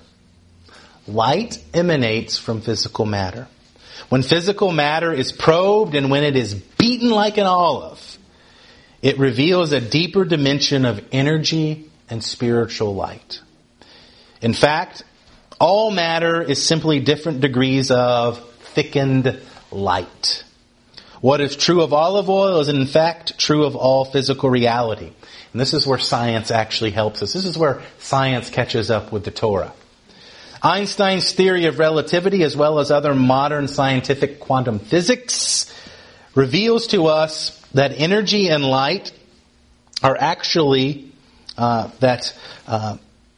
Light emanates from physical matter. When physical matter is probed and when it is beaten like an olive, it reveals a deeper dimension of energy and spiritual light. In fact, all matter is simply different degrees of thickened light. What is true of olive oil is in fact true of all physical reality. And this is where science actually helps us. This is where science catches up with the Torah. Einstein's theory of relativity, as well as other modern scientific quantum physics, reveals to us that energy and light are actually, uh, that uh,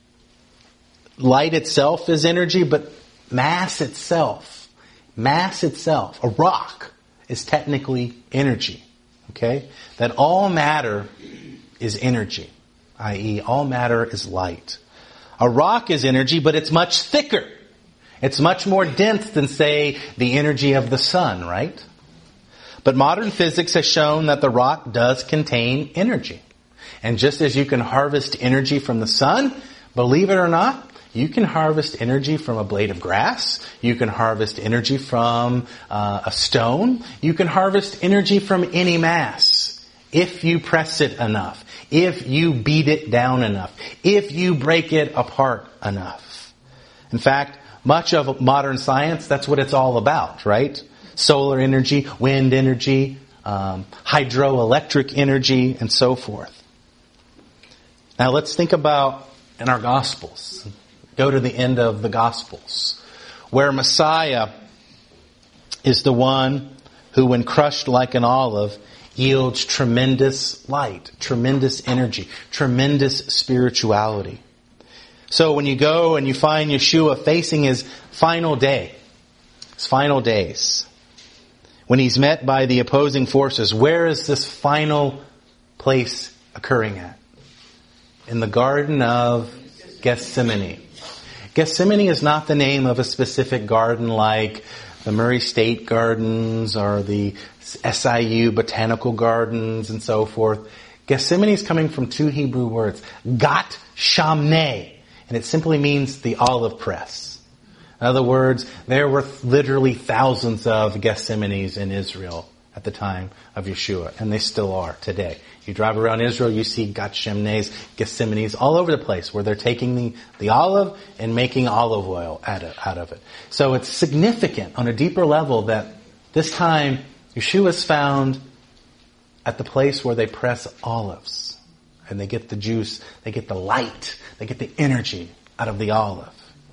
light itself is energy, but mass itself, mass itself, a rock, is technically energy. Okay? That all matter is energy, that is all matter is light. A rock is energy, but it's much thicker. It's much more dense than, say, the energy of the sun, right? But modern physics has shown that the rock does contain energy. And just as you can harvest energy from the sun, believe it or not, you can harvest energy from a blade of grass. You can harvest energy from uh, a stone. You can harvest energy from any mass if you press it enough, if you beat it down enough, if you break it apart enough. In fact, much of modern science, that's what it's all about, right? Solar energy, wind energy, um, hydroelectric energy, and so forth. Now let's think about in our Gospels. Go to the end of the Gospels, where Messiah is the one who, when crushed like an olive, yields tremendous light, tremendous energy, tremendous spirituality. So when you go and you find Yeshua facing his final day, his final days, when he's met by the opposing forces, where is this final place occurring at? In the Garden of Gethsemane. Gethsemane is not the name of a specific garden like the Murray State Gardens or the S I U Botanical Gardens and so forth. Gethsemane is coming from two Hebrew words, Gat Shamneh, and it simply means the olive press. In other words, there were literally thousands of Gethsemanes in Israel at the time of Yeshua, and they still are today. You drive around Israel, you see Gat Shamnehs, Gethsemanes all over the place where they're taking the, the olive and making olive oil out of, out of it. So it's significant on a deeper level that this time Yeshua is found at the place where they press olives. And they get the juice, they get the light, they get the energy out of the olive.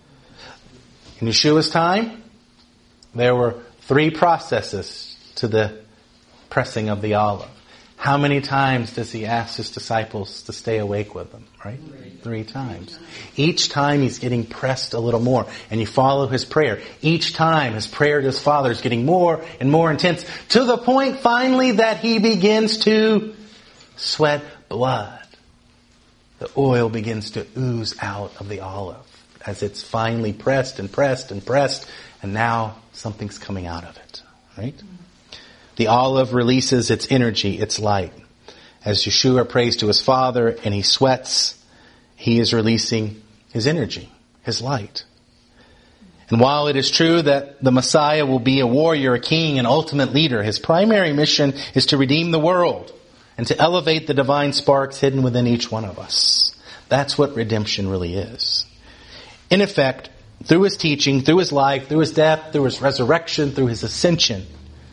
In Yeshua's time, there were three processes to the pressing of the olive. How many times does he ask his disciples to stay awake with him, right? Three. Three times. Each time he's getting pressed a little more. And you follow his prayer. Each time his prayer to his Father is getting more and more intense to the point finally that he begins to sweat blood. The oil begins to ooze out of the olive as it's finally pressed and pressed and pressed, and now something's coming out of it, right? The olive releases its energy, its light. As Yeshua prays to his Father and he sweats, he is releasing his energy, his light. And while it is true that the Messiah will be a warrior, a king, an ultimate leader, his primary mission is to redeem the world and to elevate the divine sparks hidden within each one of us. That's what redemption really is. In effect, through his teaching, through his life, through his death, through his resurrection, through his ascension,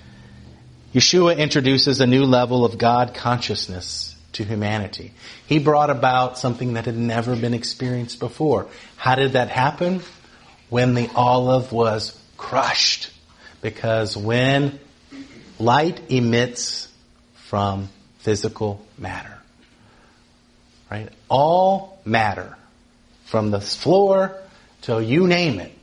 Yeshua introduces a new level of God consciousness to humanity. He brought about something that had never been experienced before. How did that happen? When the olive was crushed. Because when light emits from physical matter, right? All matter, from the floor till you name it,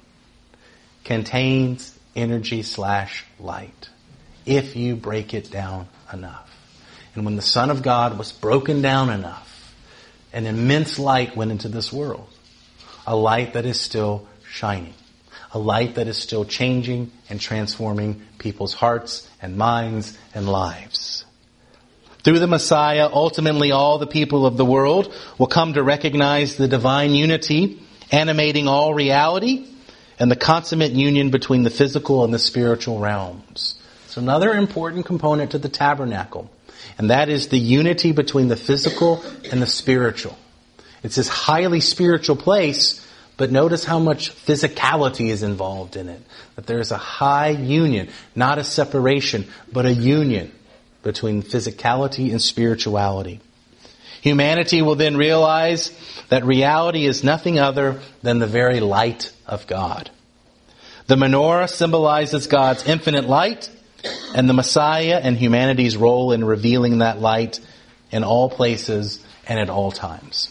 contains energy slash light, if you break it down enough. And when the Son of God was broken down enough, an immense light went into this world. A light that is still shining. A light that is still changing and transforming people's hearts and minds and lives. Through the Messiah, ultimately all the people of the world will come to recognize the divine unity animating all reality and the consummate union between the physical and the spiritual realms. It's another important component to the tabernacle, and that is the unity between the physical and the spiritual. It's this highly spiritual place, But notice how much physicality is involved in it. That there's a high union, not a separation, but a union between physicality and spirituality. Humanity will then realize that reality is nothing other than the very light of God. The menorah symbolizes God's infinite light, and the Messiah and humanity's role in revealing that light in all places and at all times.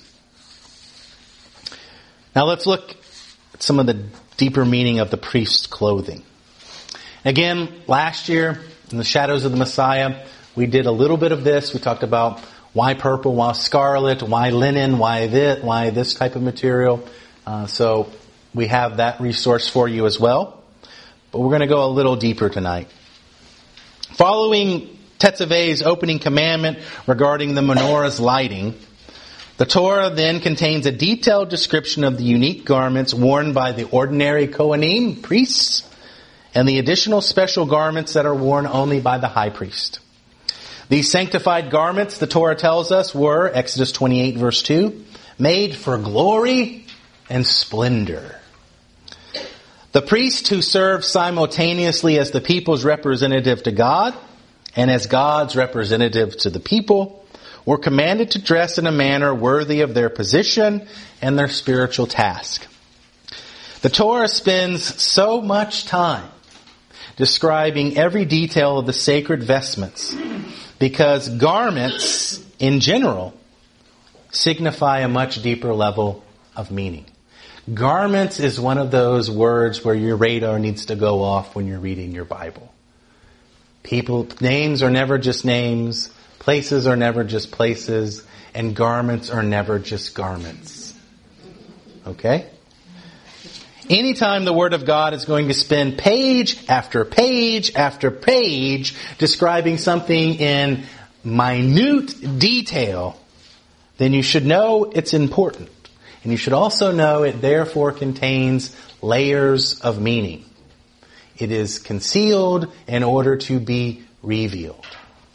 Now let's look at some of the deeper meaning of the priest's clothing. Again, last year, in the shadows of the Messiah, we did a little bit of this. We talked about why purple, why scarlet, why linen, why this, why this type of material. Uh, so we have that resource for you as well. But we're going to go a little deeper tonight. Following Tetzaveh's opening commandment regarding the menorah's lighting, the Torah then contains a detailed description of the unique garments worn by the ordinary Kohanim, priests, and the additional special garments that are worn only by the high priest. These sanctified garments, the Torah tells us, were, Exodus twenty-eight verse two, made for glory and splendor. The priest who served simultaneously as the people's representative to God and as God's representative to the people were commanded to dress in a manner worthy of their position and their spiritual task. The Torah spends so much time describing every detail of the sacred vestments because garments, in general, signify a much deeper level of meaning. Garments is one of those words where your radar needs to go off when you're reading your Bible. People, names are never just names, places are never just places, and garments are never just garments. Okay? Anytime the Word of God is going to spend page after page after page describing something in minute detail, then you should know it's important. And you should also know it therefore contains layers of meaning. It is concealed in order to be revealed.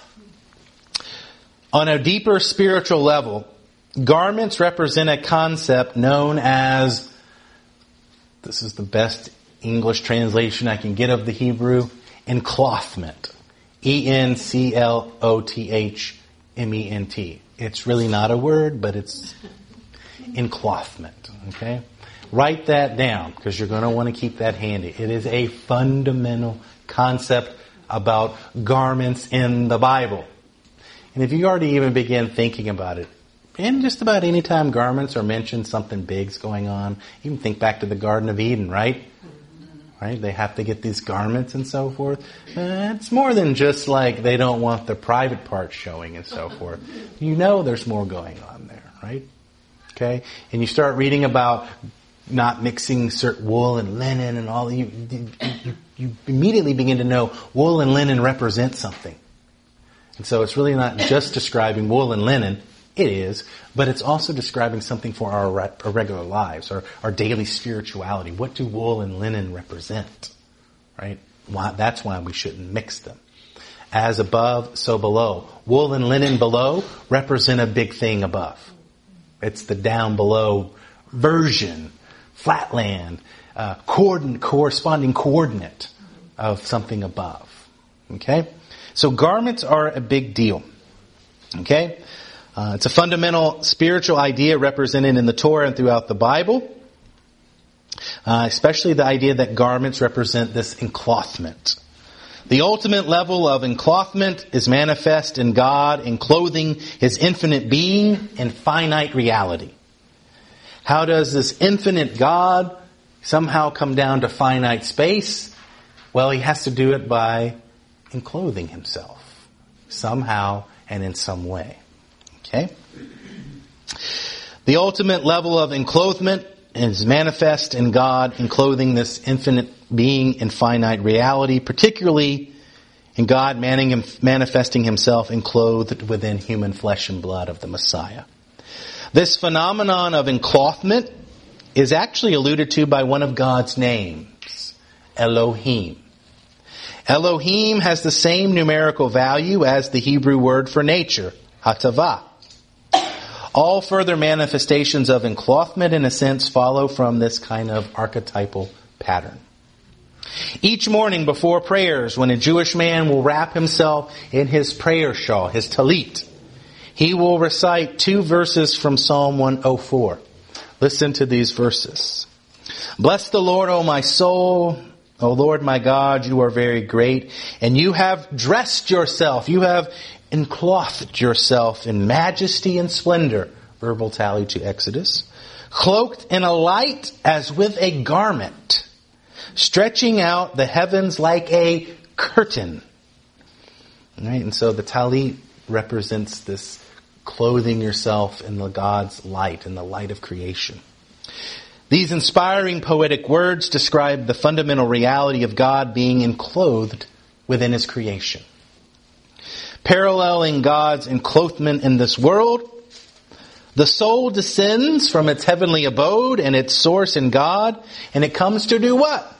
On a deeper spiritual level, garments represent a concept known as, this is the best English translation I can get of the Hebrew, enclothment. E N C L O T H M E N T. It's really not a word, but it's enclothment. Okay? Write that down because you're going to want to keep that handy. It is a fundamental concept about garments in the Bible. And if you already even begin thinking about it, and just about any time garments are mentioned, something big's going on. You can think back to the Garden of Eden, right? Right? They have to get these garments and so forth. Uh, it's more than just like they don't want the private parts showing and so forth. You know there's more going on there, right? Okay? And you start reading about not mixing certain wool and linen and all. You, you, you immediately begin to know wool and linen represent something. And so it's really not just describing wool and linen. It is, but it's also describing something for our, our regular lives, our, our daily spirituality. What do wool and linen represent? Right? Why, that's why we shouldn't mix them. As above, so below. Wool and linen below represent a big thing above. It's the down below version, flatland, uh, coordinate, corresponding coordinate of something above. Okay? So garments are a big deal. Okay? Uh, it's a fundamental spiritual idea represented in the Torah and throughout the Bible. Uh, especially the idea that garments represent this enclothment. The ultimate level of enclothment is manifest in God in clothing His infinite being in finite reality. How does this infinite God somehow come down to finite space? Well, He has to do it by enclothing Himself. Somehow and in some way. Okay? The ultimate level of enclothment is manifest in God enclothing this infinite being in finite reality, particularly in God manifesting Himself enclothed within human flesh and blood of the Messiah. This phenomenon of enclothment is actually alluded to by one of God's names, Elohim. Elohim has the same numerical value as the Hebrew word for nature, hatavah. All further manifestations of enclothment, in a sense, follow from this kind of archetypal pattern. Each morning before prayers, when a Jewish man will wrap himself in his prayer shawl, his talit, he will recite two verses from Psalm one oh four. Listen to these verses. Bless the Lord, O my soul. O Lord my God, you are very great, and you have dressed yourself, you have enclothed yourself in majesty and splendor, verbal tally to Exodus, cloaked in a light as with a garment, stretching out the heavens like a curtain. All right, and so the talit represents this clothing yourself in the God's light, in the light of creation. These inspiring poetic words describe the fundamental reality of God being enclothed within His creation. Paralleling God's enclothment in this world, the soul descends from its heavenly abode and its source in God, and it comes to do what?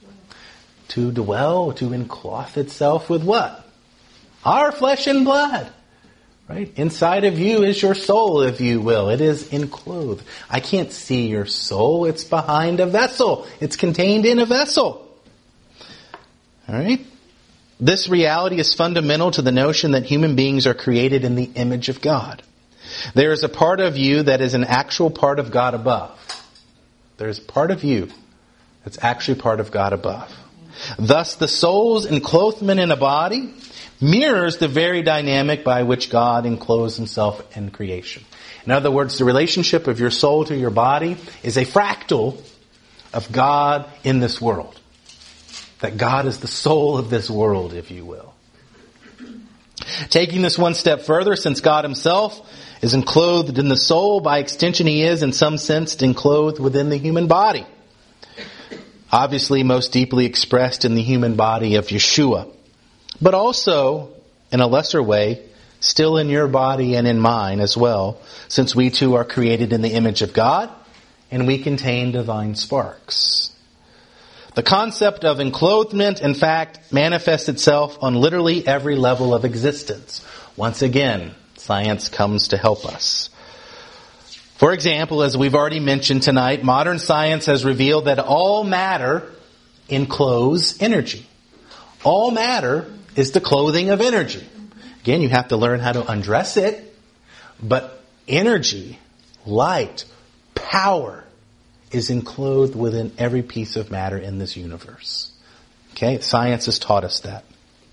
To dwell, to encloth itself with what? Our flesh and blood. Right? Inside of you is your soul, if you will. It is enclothed. I can't see your soul. It's behind a vessel. It's contained in a vessel. All right? This reality is fundamental to the notion that human beings are created in the image of God. There is a part of you that is an actual part of God above. There is a part of you that's actually part of God above. Thus, the soul's enclothement in a body mirrors the very dynamic by which God enclosed Himself in creation. In other words, the relationship of your soul to your body is a fractal of God in this world. That God is the soul of this world, if you will. Taking this one step further, since God Himself is enclothed in the soul, by extension He is, in some sense, enclothed within the human body. Obviously, most deeply expressed in the human body of Yeshua. But also, in a lesser way, still in your body and in mine as well, since we too are created in the image of God, and we contain divine sparks. The concept of enclothement, in fact, manifests itself on literally every level of existence. Once again, science comes to help us. For example, as we've already mentioned tonight, modern science has revealed that all matter encloses energy. All matter is the clothing of energy. Again, you have to learn how to undress it. But energy, light, power is enclosed within every piece of matter in this universe. Okay? Science has taught us that.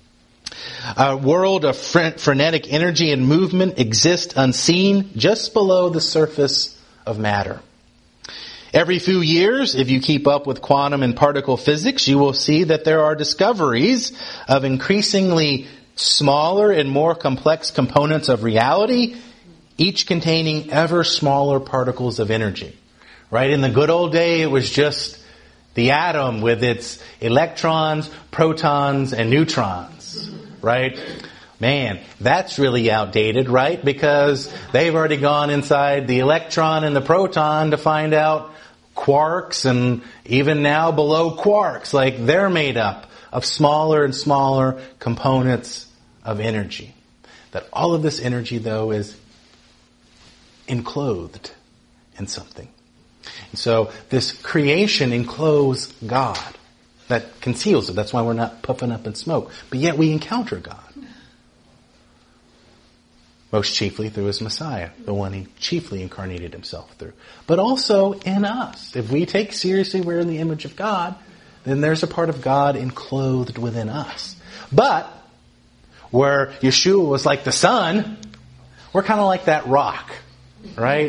A world of frenetic energy and movement exists unseen just below the surface of matter. Every few years, if you keep up with quantum and particle physics, you will see that there are discoveries of increasingly smaller and more complex components of reality, each containing ever smaller particles of energy. Right? In the good old day, it was just the atom with its electrons, protons, and neutrons. Right? Man, that's really outdated, right? Because they've already gone inside the electron and the proton to find out quarks, and even now below quarks, like they're made up of smaller and smaller components of energy. That all of this energy, though, is enclosed in something. And so this creation encloses God. That conceals it. That's why we're not puffing up in smoke. But yet we encounter God. Most chiefly through His Messiah, the one He chiefly incarnated Himself through. But also in us. If we take seriously we're in the image of God, then there's a part of God enclosed within us. But where Yeshua was like the sun, we're kind of like that rock, right?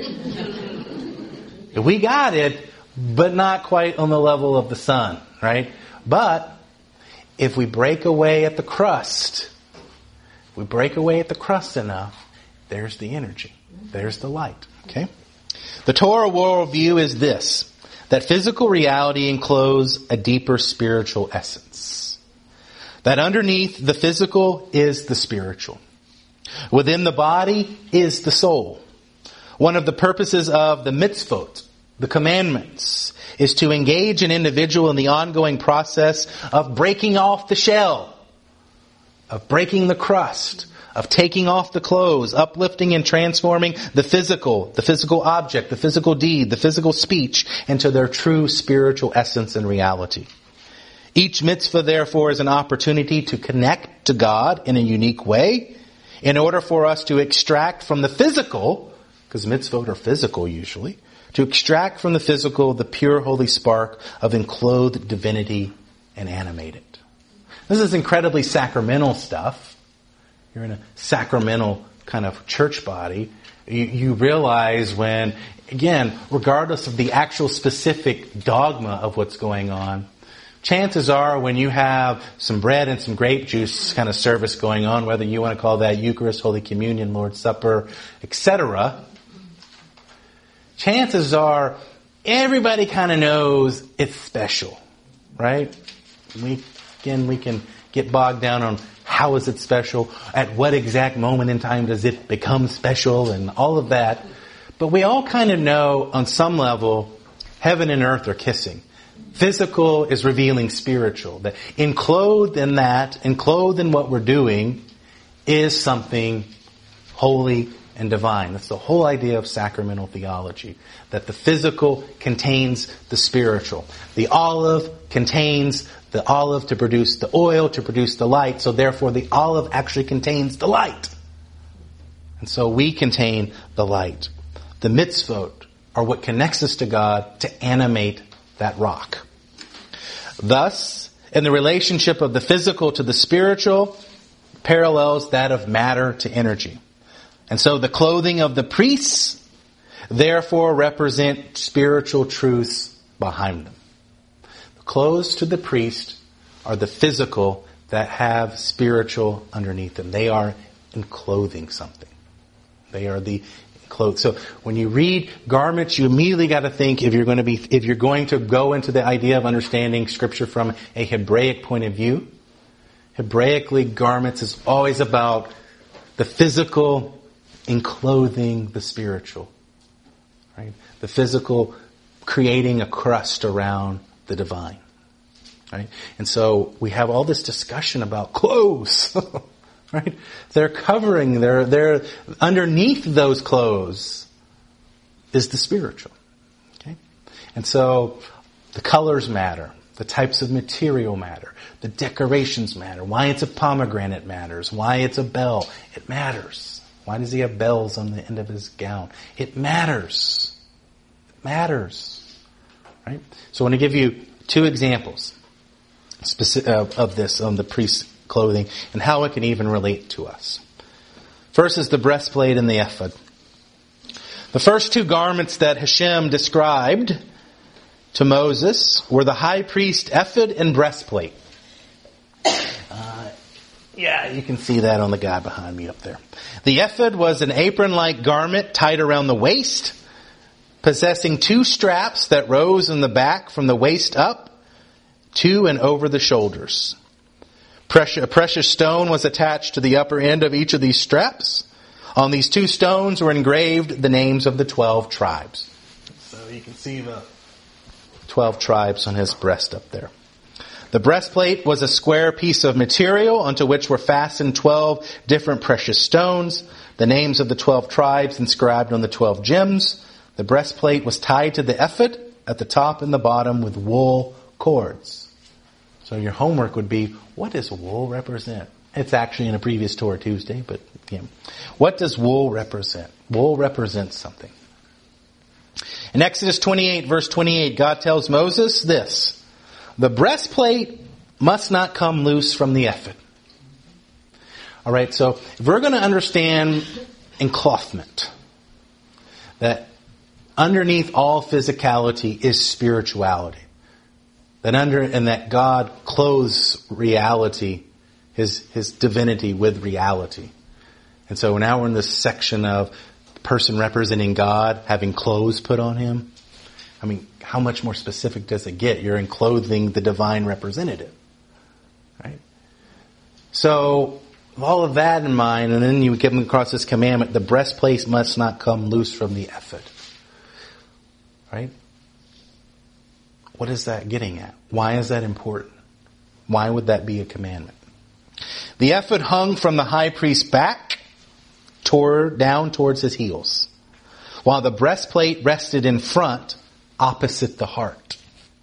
We got it, but not quite on the level of the sun, right? But if we break away at the crust, we break away at the crust enough, there's the energy. There's the light. Okay? The Torah worldview is this, that physical reality encloses a deeper spiritual essence. That underneath the physical is the spiritual. Within the body is the soul. One of the purposes of the mitzvot, the commandments, is to engage an individual in the ongoing process of breaking off the shell, of breaking the crust, of taking off the clothes, uplifting and transforming the physical, the physical object, the physical deed, the physical speech into their true spiritual essence and reality. Each mitzvah, therefore, is an opportunity to connect to God in a unique way in order for us to extract from the physical, because mitzvot are physical usually, to extract from the physical the pure holy spark of enclothed divinity and animate it. This is incredibly sacramental stuff. You're in a sacramental kind of church body. You, you realize when, again, regardless of the actual specific dogma of what's going on, chances are when you have some bread and some grape juice kind of service going on, whether you want to call that Eucharist, Holy Communion, Lord's Supper, et cetera, chances are everybody kind of knows it's special, right? We, again, we can get bogged down on how is it special, at what exact moment in time does it become special, and all of that. But we all kind of know on some level, heaven and earth are kissing. Physical is revealing spiritual. That enclosed in that, enclosed in what we're doing, is something holy and divine. That's the whole idea of sacramental theology. That the physical contains the spiritual. The olive contains the olive to produce the oil, to produce the light. So therefore the olive actually contains the light. And so we contain the light. The mitzvot are what connects us to God to animate that rock. Thus, in the relationship of the physical to the spiritual, parallels that of matter to energy. And so the clothing of the priests, therefore, represent spiritual truths behind them. The clothes to the priest are the physical that have spiritual underneath them. They are enclothing something. They are the clothes. So when you read garments, you immediately got to think if you're going to be, if you're going to go into the idea of understanding Scripture from a Hebraic point of view. Hebraically, garments is always about the physical enclothing the spiritual, right? The physical creating a crust around the divine, right? And so we have all this discussion about clothes. Right? They're covering, they're, they're underneath those clothes is the spiritual. Okay? And so the colors matter. The types of material matter. The decorations matter. Why it's a pomegranate matters. Why it's a bell. It matters. Why does he have bells on the end of his gown? It matters. It matters. Right? So I want to give you two examples specific, uh, of this on the priest's clothing and how it can even relate to us. First is the breastplate and the ephod. The first two garments that Hashem described to Moses were the high priest ephod and breastplate. Uh, yeah, you can see that on the guy behind me up there. The ephod was an apron-like garment tied around the waist, possessing two straps that rose in the back from the waist up to and over the shoulders. A precious stone was attached to the upper end of each of these straps. On these two stones were engraved the names of the twelve tribes. So you can see the twelve tribes on his breast up there. The breastplate was a square piece of material onto which were fastened twelve different precious stones, the names of the twelve tribes inscribed on the twelve gems. The breastplate was tied to the ephod at the top and the bottom with wool cords. So your homework would be, what does wool represent? It's actually in a previous Torah Tuesday, but yeah. What does wool represent? Wool represents something. In Exodus twenty-eight, verse twenty-eight, God tells Moses this: the breastplate must not come loose from the ephod. All right, so if we're going to understand enclothment, that underneath all physicality is spirituality. That under, and that God clothes reality, His, His divinity with reality. And so now we're in this section of the person representing God having clothes put on him. I mean, how much more specific does it get? You're enclothing the divine representative. Right? So, with all of that in mind, and then you give them across this commandment, the breastplate must not come loose from the ephod. Right? What is that getting at? Why is that important? Why would that be a commandment? The ephod hung from the high priest's back toward, down towards his heels, while the breastplate rested in front, opposite the heart.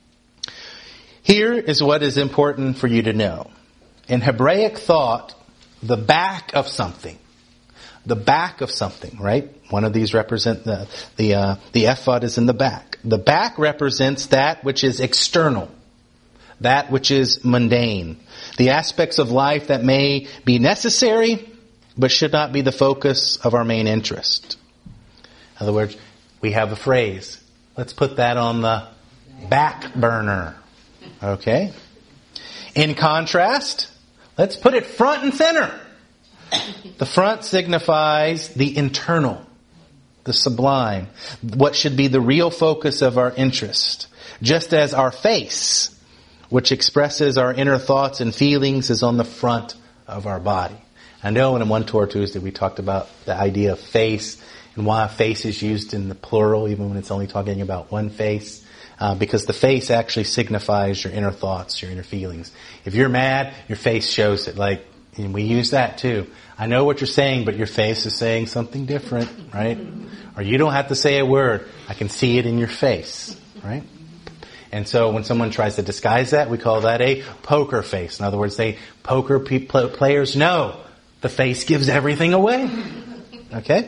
Here is what is important for you to know. In Hebraic thought, the back of something, the back of something, right? One of these represent the the uh, the ephod is in the back. The back represents that which is external, that which is mundane, the aspects of life that may be necessary, but should not be the focus of our main interest. In other words, we have a phrase. Let's put that on the back burner. Okay? In contrast, let's put it front and center. The front signifies the internal, the sublime, what should be the real focus of our interest. Just as our face, which expresses our inner thoughts and feelings, is on the front of our body. I know in One Torah Tuesday we talked about the idea of face and why face is used in the plural even when it's only talking about one face. Uh, because the face actually signifies your inner thoughts, your inner feelings. If you're mad, your face shows it. Like, and we use that too. I know what you're saying, but your face is saying something different, right? Or you don't have to say a word. I can see it in your face, right? And so when someone tries to disguise that, we call that a poker face. In other words, they poker pe- players know the face gives everything away. Okay?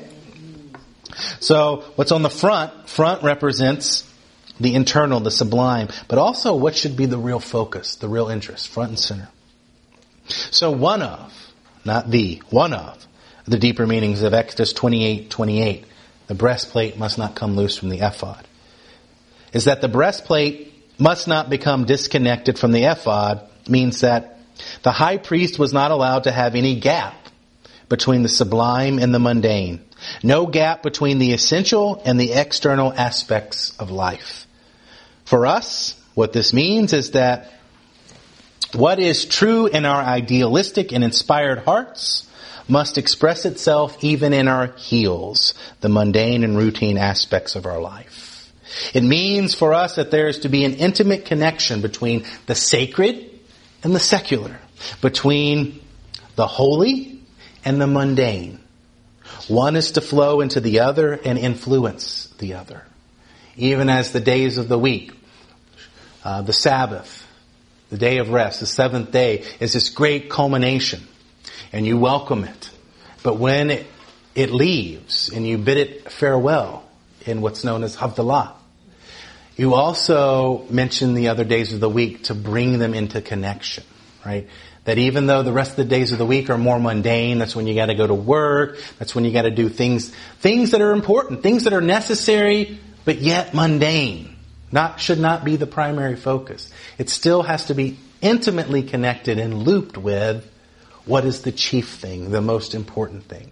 So what's on the front, front represents the internal, the sublime, but also what should be the real focus, the real interest, front and center. So one of, not the, one of the deeper meanings of Exodus twenty-eight twenty-eight, the breastplate must not come loose from the ephod, is that the breastplate must not become disconnected from the ephod, means that the high priest was not allowed to have any gap between the sublime and the mundane. No gap between the essential and the external aspects of life. For us, what this means is that what is true in our idealistic and inspired hearts must express itself even in our heels, the mundane and routine aspects of our life. It means for us that there is to be an intimate connection between the sacred and the secular, between the holy and the mundane. One is to flow into the other and influence the other. Even as the days of the week, uh, the Sabbath, the day of rest, the seventh day, is this great culmination. And you welcome it. But when it, it leaves and you bid it farewell in what's known as Havdalah, you also mention the other days of the week to bring them into connection, right? That even though the rest of the days of the week are more mundane, that's when you got to go to work, that's when you got to do things, things that are important, things that are necessary, but yet mundane. Not, should not be the primary focus. It still has to be intimately connected and looped with what is the chief thing, the most important thing.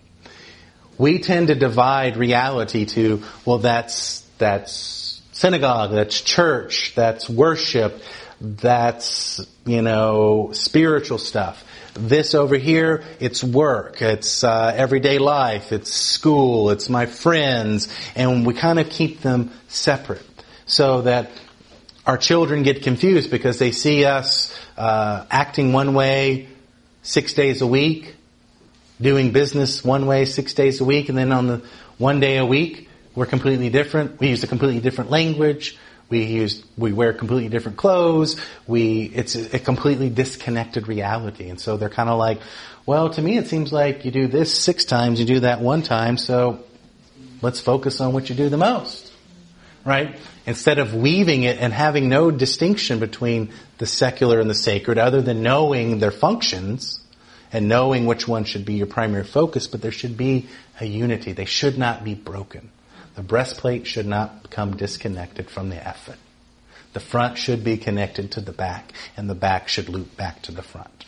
We tend to divide reality to, well, that's, that's synagogue, that's church, that's worship, that's, you know, spiritual stuff. This over here, it's work, it's uh, everyday life, it's school, it's my friends, and we kind of keep them separate so that our children get confused because they see us uh, acting one way six days a week, doing business one way six days a week, and then on the one day a week, we're completely different. We use a completely different language. We use, we wear completely different clothes. We, it's a, a completely disconnected reality. And so they're kind of like, well, to me it seems like you do this six times, you do that one time, so let's focus on what you do the most. Right? Instead of weaving it and having no distinction between the secular and the sacred other than knowing their functions and knowing which one should be your primary focus, but there should be a unity. They should not be broken. The breastplate should not become disconnected from the ephod. The front should be connected to the back, and the back should loop back to the front.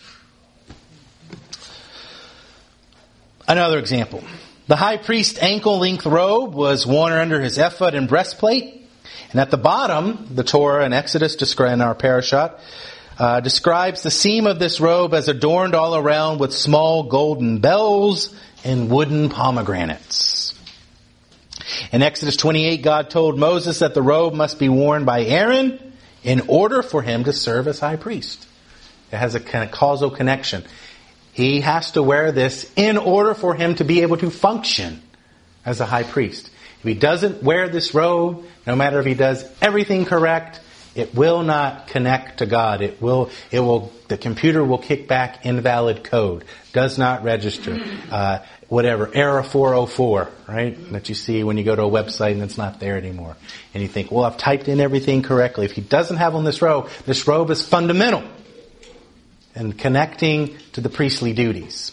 Another example. The high priest's ankle-length robe was worn under his ephod and breastplate. And at the bottom, the Torah in Exodus, in our parashat, uh, describes the seam of this robe as adorned all around with small golden bells and wooden pomegranates. In Exodus twenty-eight, God told Moses that the robe must be worn by Aaron in order for him to serve as high priest. It has a kind of causal connection. He has to wear this in order for him to be able to function as a high priest. If he doesn't wear this robe, no matter if he does everything correct, it will not connect to God. It will, it will, the computer will kick back invalid code. Does not register. Uh, whatever, error four oh four, right? That you see when you go to a website and it's not there anymore. And you think, well, I've typed in everything correctly. If he doesn't have on this robe, this robe is fundamental in connecting to the priestly duties.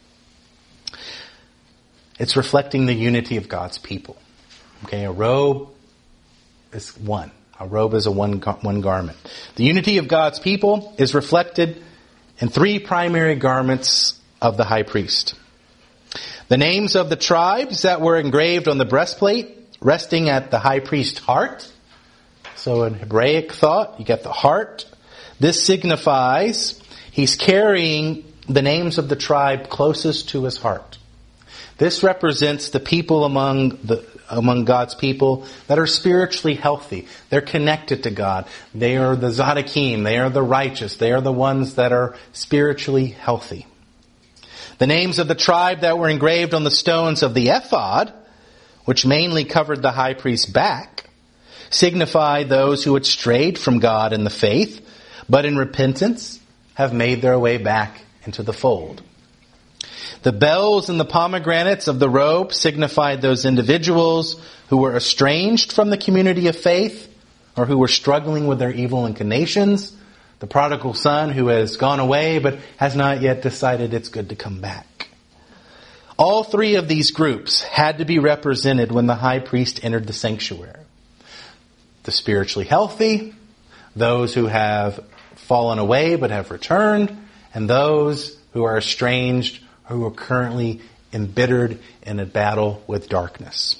It's reflecting the unity of God's people. Okay, a robe is one. A robe is a one, one garment. The unity of God's people is reflected in three primary garments of the high priest. The names of the tribes that were engraved on the breastplate, resting at the high priest's heart. So in Hebraic thought, you get the heart. This signifies he's carrying the names of the tribe closest to his heart. This represents the people among the among God's people that are spiritually healthy. They're connected to God. They are the Tzaddikim. They are the righteous. They are the ones that are spiritually healthy. The names of the tribe that were engraved on the stones of the ephod, which mainly covered the high priest's back, signify those who had strayed from God in the faith, but in repentance have made their way back into the fold. The bells and the pomegranates of the robe signified those individuals who were estranged from the community of faith or who were struggling with their evil inclinations. The prodigal son who has gone away but has not yet decided it's good to come back. All three of these groups had to be represented when the high priest entered the sanctuary. The spiritually healthy, those who have fallen away but have returned, and those who are estranged, who are currently embittered in a battle with darkness.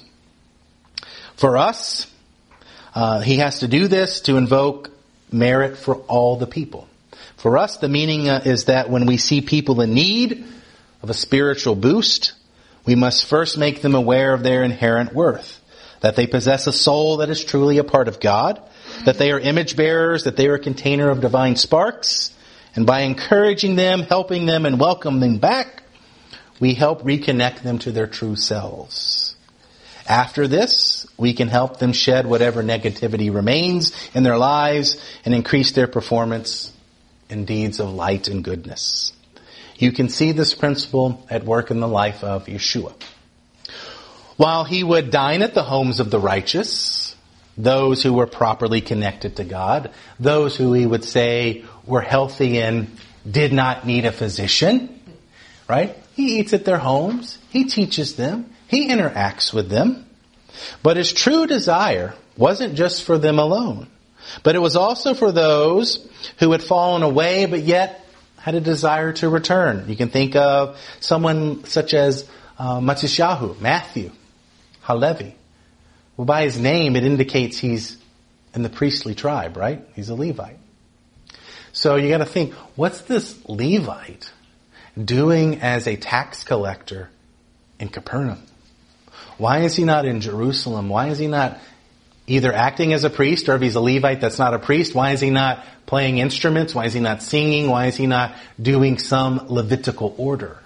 For us, uh, he has to do this to invoke merit for all the people. For us, the meaning uh, is that when we see people in need of a spiritual boost, we must first make them aware of their inherent worth, that they possess a soul that is truly a part of God, that they are image bearers, that they are a container of divine sparks, and by encouraging them, helping them, and welcoming them back, we help reconnect them to their true selves. After this, we can help them shed whatever negativity remains in their lives and increase their performance in deeds of light and goodness. You can see this principle at work in the life of Yeshua. While he would dine at the homes of the righteous, those who were properly connected to God, those who he would say were healthy and did not need a physician, right? He eats at their homes. He teaches them. He interacts with them. But his true desire wasn't just for them alone, but it was also for those who had fallen away but yet had a desire to return. You can think of someone such as uh, Matisyahu, Matthew, Halevi. Well, by his name, it indicates he's in the priestly tribe, right? He's a Levite. So you got to think, what's this Levite doing as a tax collector in Capernaum? Why is he not in Jerusalem? Why is he not either acting as a priest, or if he's a Levite that's not a priest, why is he not playing instruments? Why is he not singing? Why is he not doing some Levitical order?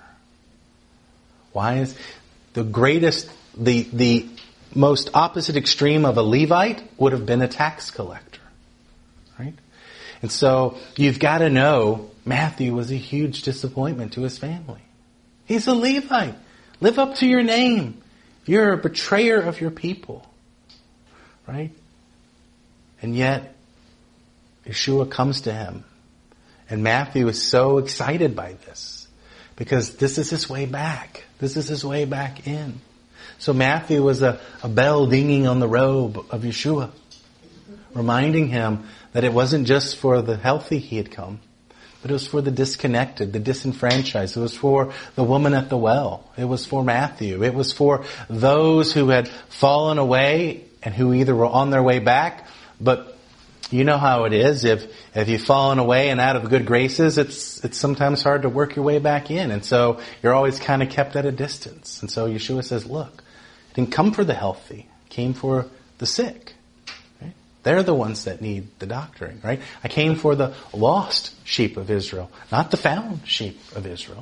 Why is the greatest, the, the most opposite extreme of a Levite would have been a tax collector, right? And so you've got to know Matthew was a huge disappointment to his family. He's a Levite. Live up to your name. You're a betrayer of your people. Right? And yet, Yeshua comes to him. And Matthew is so excited by this. Because this is his way back. This is his way back in. So Matthew was a, a bell dinging on the robe of Yeshua. Reminding him that it wasn't just for the healthy he had come, but it was for the disconnected, the disenfranchised. It was for the woman at the well. It was for Matthew. It was for those who had fallen away and who either were on their way back, but you know how it is. If if you've fallen away and out of good graces, it's it's sometimes hard to work your way back in. And so you're always kind of kept at a distance. And so Yeshua says, look, I didn't come for the healthy. I came for the sick. Right? They're the ones that need the doctoring, right? I came for the lost sheep of Israel, not the found sheep of Israel.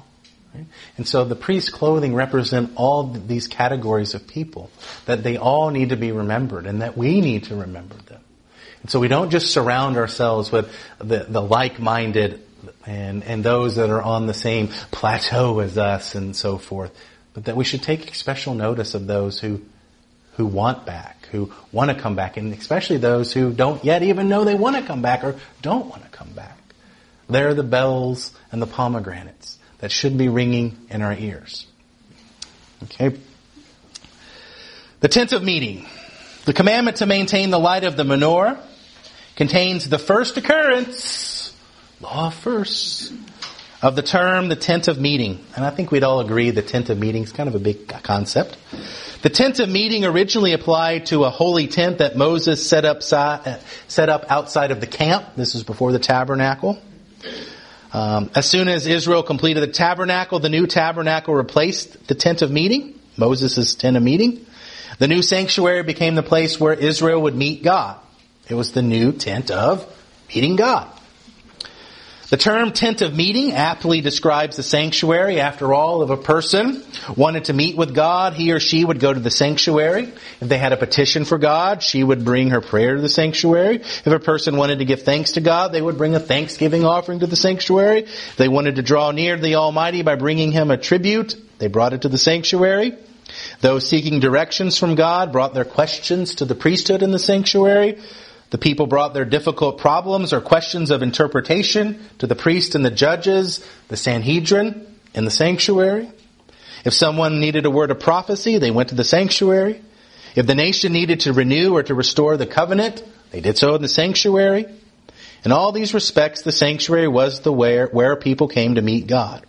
Right? And so the priest's clothing represent all these categories of people, that they all need to be remembered and that we need to remember them. And so we don't just surround ourselves with the, the like-minded and, and those that are on the same plateau as us and so forth, but that we should take special notice of those who who want back, who want to come back, and especially those who don't yet even know they want to come back or don't want to come back. They're the bells and the pomegranates that should be ringing in our ears. Okay. The tent of meeting. The commandment to maintain the light of the menorah contains the first occurrence, law first, of the term the tent of meeting. And I think we'd all agree the tent of meeting is kind of a big concept. The tent of meeting originally applied to a holy tent that Moses set up, set up outside of the camp. This is before the tabernacle. Um, as soon as Israel completed the tabernacle, the new tabernacle replaced the tent of meeting, Moses' tent of meeting. The new sanctuary became the place where Israel would meet God. It was the new tent of meeting God. The term tent of meeting aptly describes the sanctuary. After all, if a person wanted to meet with God, he or she would go to the sanctuary. If they had a petition for God, she would bring her prayer to the sanctuary. If a person wanted to give thanks to God, they would bring a thanksgiving offering to the sanctuary. If they wanted to draw near to the Almighty by bringing Him a tribute, they brought it to the sanctuary. Those seeking directions from God brought their questions to the priesthood in the sanctuary. The people brought their difficult problems or questions of interpretation to the priest and the judges, the Sanhedrin, in the sanctuary. If someone needed a word of prophecy, they went to the sanctuary. If the nation needed to renew or to restore the covenant, they did so in the sanctuary. In all these respects, the sanctuary was the where, where people came to meet God.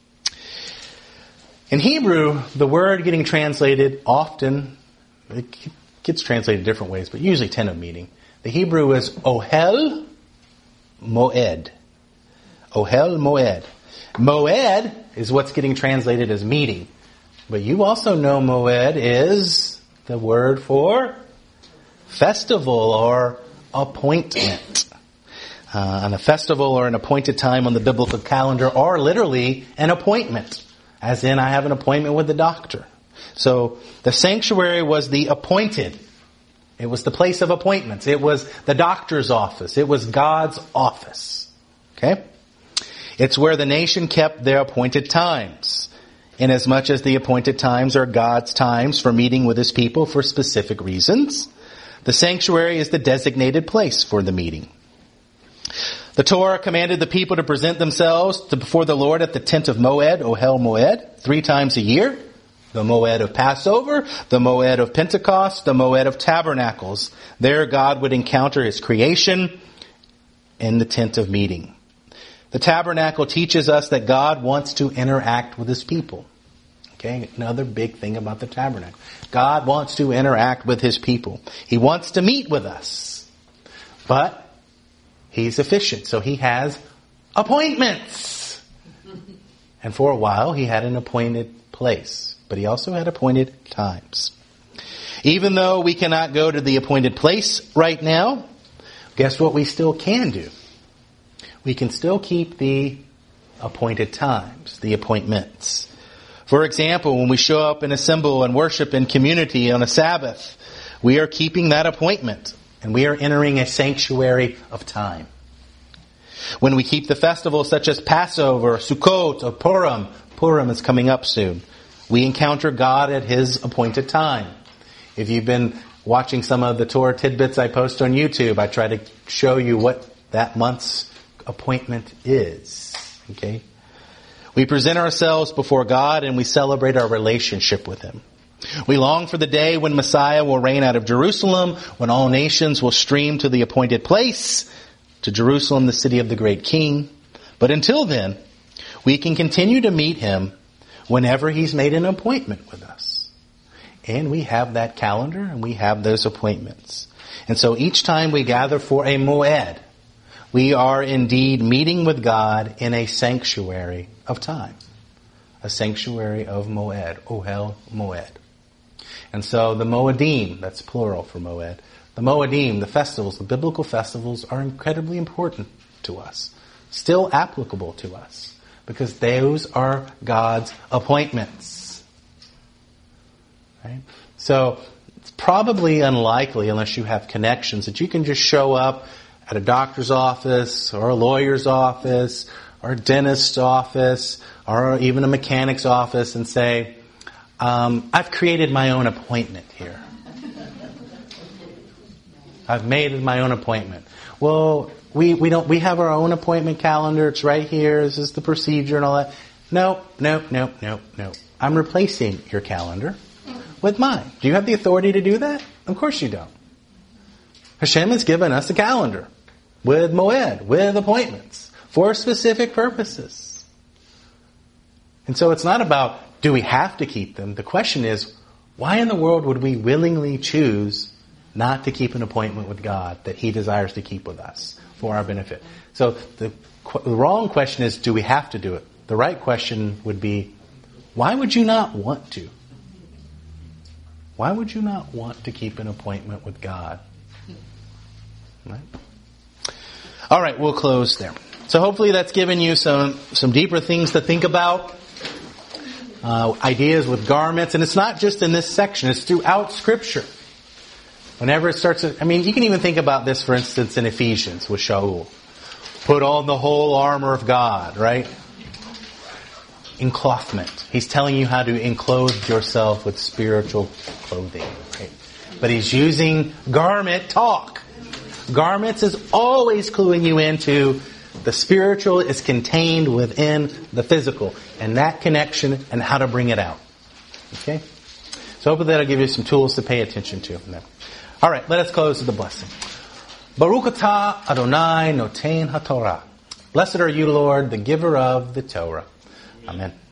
In Hebrew, the word getting translated often, it gets translated different ways, but usually tent of meeting. The Hebrew is Ohel Moed. Ohel Moed. Moed is what's getting translated as meeting. But you also know Moed is the word for festival or appointment. Uh, and a festival or an appointed time on the biblical calendar are literally an appointment. As in, I have an appointment with the doctor. So the sanctuary was the appointed. It was the place of appointments. It was the doctor's office. It was God's office. Okay? It's where the nation kept their appointed times. Inasmuch as the appointed times are God's times for meeting with His people for specific reasons, the sanctuary is the designated place for the meeting. The Torah commanded the people to present themselves to before the Lord at the tent of Moed, Ohel Moed, three times a year. The Moed of Passover, the Moed of Pentecost, the Moed of Tabernacles. There God would encounter His creation in the tent of meeting. The tabernacle teaches us that God wants to interact with His people. Okay, another big thing about the tabernacle. God wants to interact with His people. He wants to meet with us. But He's efficient, so He has appointments. And for a while, He had an appointed place. But He also had appointed times. Even though we cannot go to the appointed place right now, guess what we still can do? We can still keep the appointed times, the appointments. For example, when we show up and assemble and worship in community on a Sabbath, we are keeping that appointment and we are entering a sanctuary of time. When we keep the festivals such as Passover, Sukkot, or Purim, Purim is coming up soon. We encounter God at His appointed time. If you've been watching some of the Torah tidbits I post on YouTube, I try to show you what that month's appointment is. Okay? We present ourselves before God and we celebrate our relationship with Him. We long for the day when Messiah will reign out of Jerusalem, when all nations will stream to the appointed place, to Jerusalem, the city of the great King. But until then, we can continue to meet Him whenever He's made an appointment with us. And we have that calendar and we have those appointments. And so each time we gather for a moed, we are indeed meeting with God in a sanctuary of time. A sanctuary of moed, Ohel Moed. And so the moedim, that's plural for moed, the moedim, the festivals, the biblical festivals are incredibly important to us. Still applicable to us. because those are God's appointments. Right? So it's probably unlikely, unless you have connections, that you can just show up at a doctor's office or a lawyer's office or a dentist's office or even a mechanic's office and say, um, I've created my own appointment here. I've made my own appointment. Well, we, we don't, we have our own appointment calendar. It's right here. This is the procedure and all that. No, no, no, no, no. I'm replacing your calendar with mine. Do you have the authority to do that? Of course you don't. Hashem has given us a calendar with moed, with appointments for specific purposes. And so it's not about, do we have to keep them? The question is, why in the world would we willingly choose not to keep an appointment with God that He desires to keep with us for our benefit? So the, the wrong question is, do we have to do it? The right question would be, why would you not want to? Why would you not want to keep an appointment with God? Right? All right, we'll close there. So hopefully that's given you some, some deeper things to think about. Uh, ideas with garments. And it's not just in this section. It's throughout Scripture. Whenever it starts to, I mean, you can even think about this, for instance, in Ephesians with Shaul. Put on the whole armor of God, right? Enclothment. He's telling you how to enclothe yourself with spiritual clothing. Right? But he's using garment talk. Garments is always cluing you into the spiritual is contained within the physical. And that connection and how to bring it out. Okay? So hopefully that'll give you some tools to pay attention to. All right, let us close with the blessing. Baruch atah Adonai noten haTorah. Blessed are you, Lord, the giver of the Torah. Amen.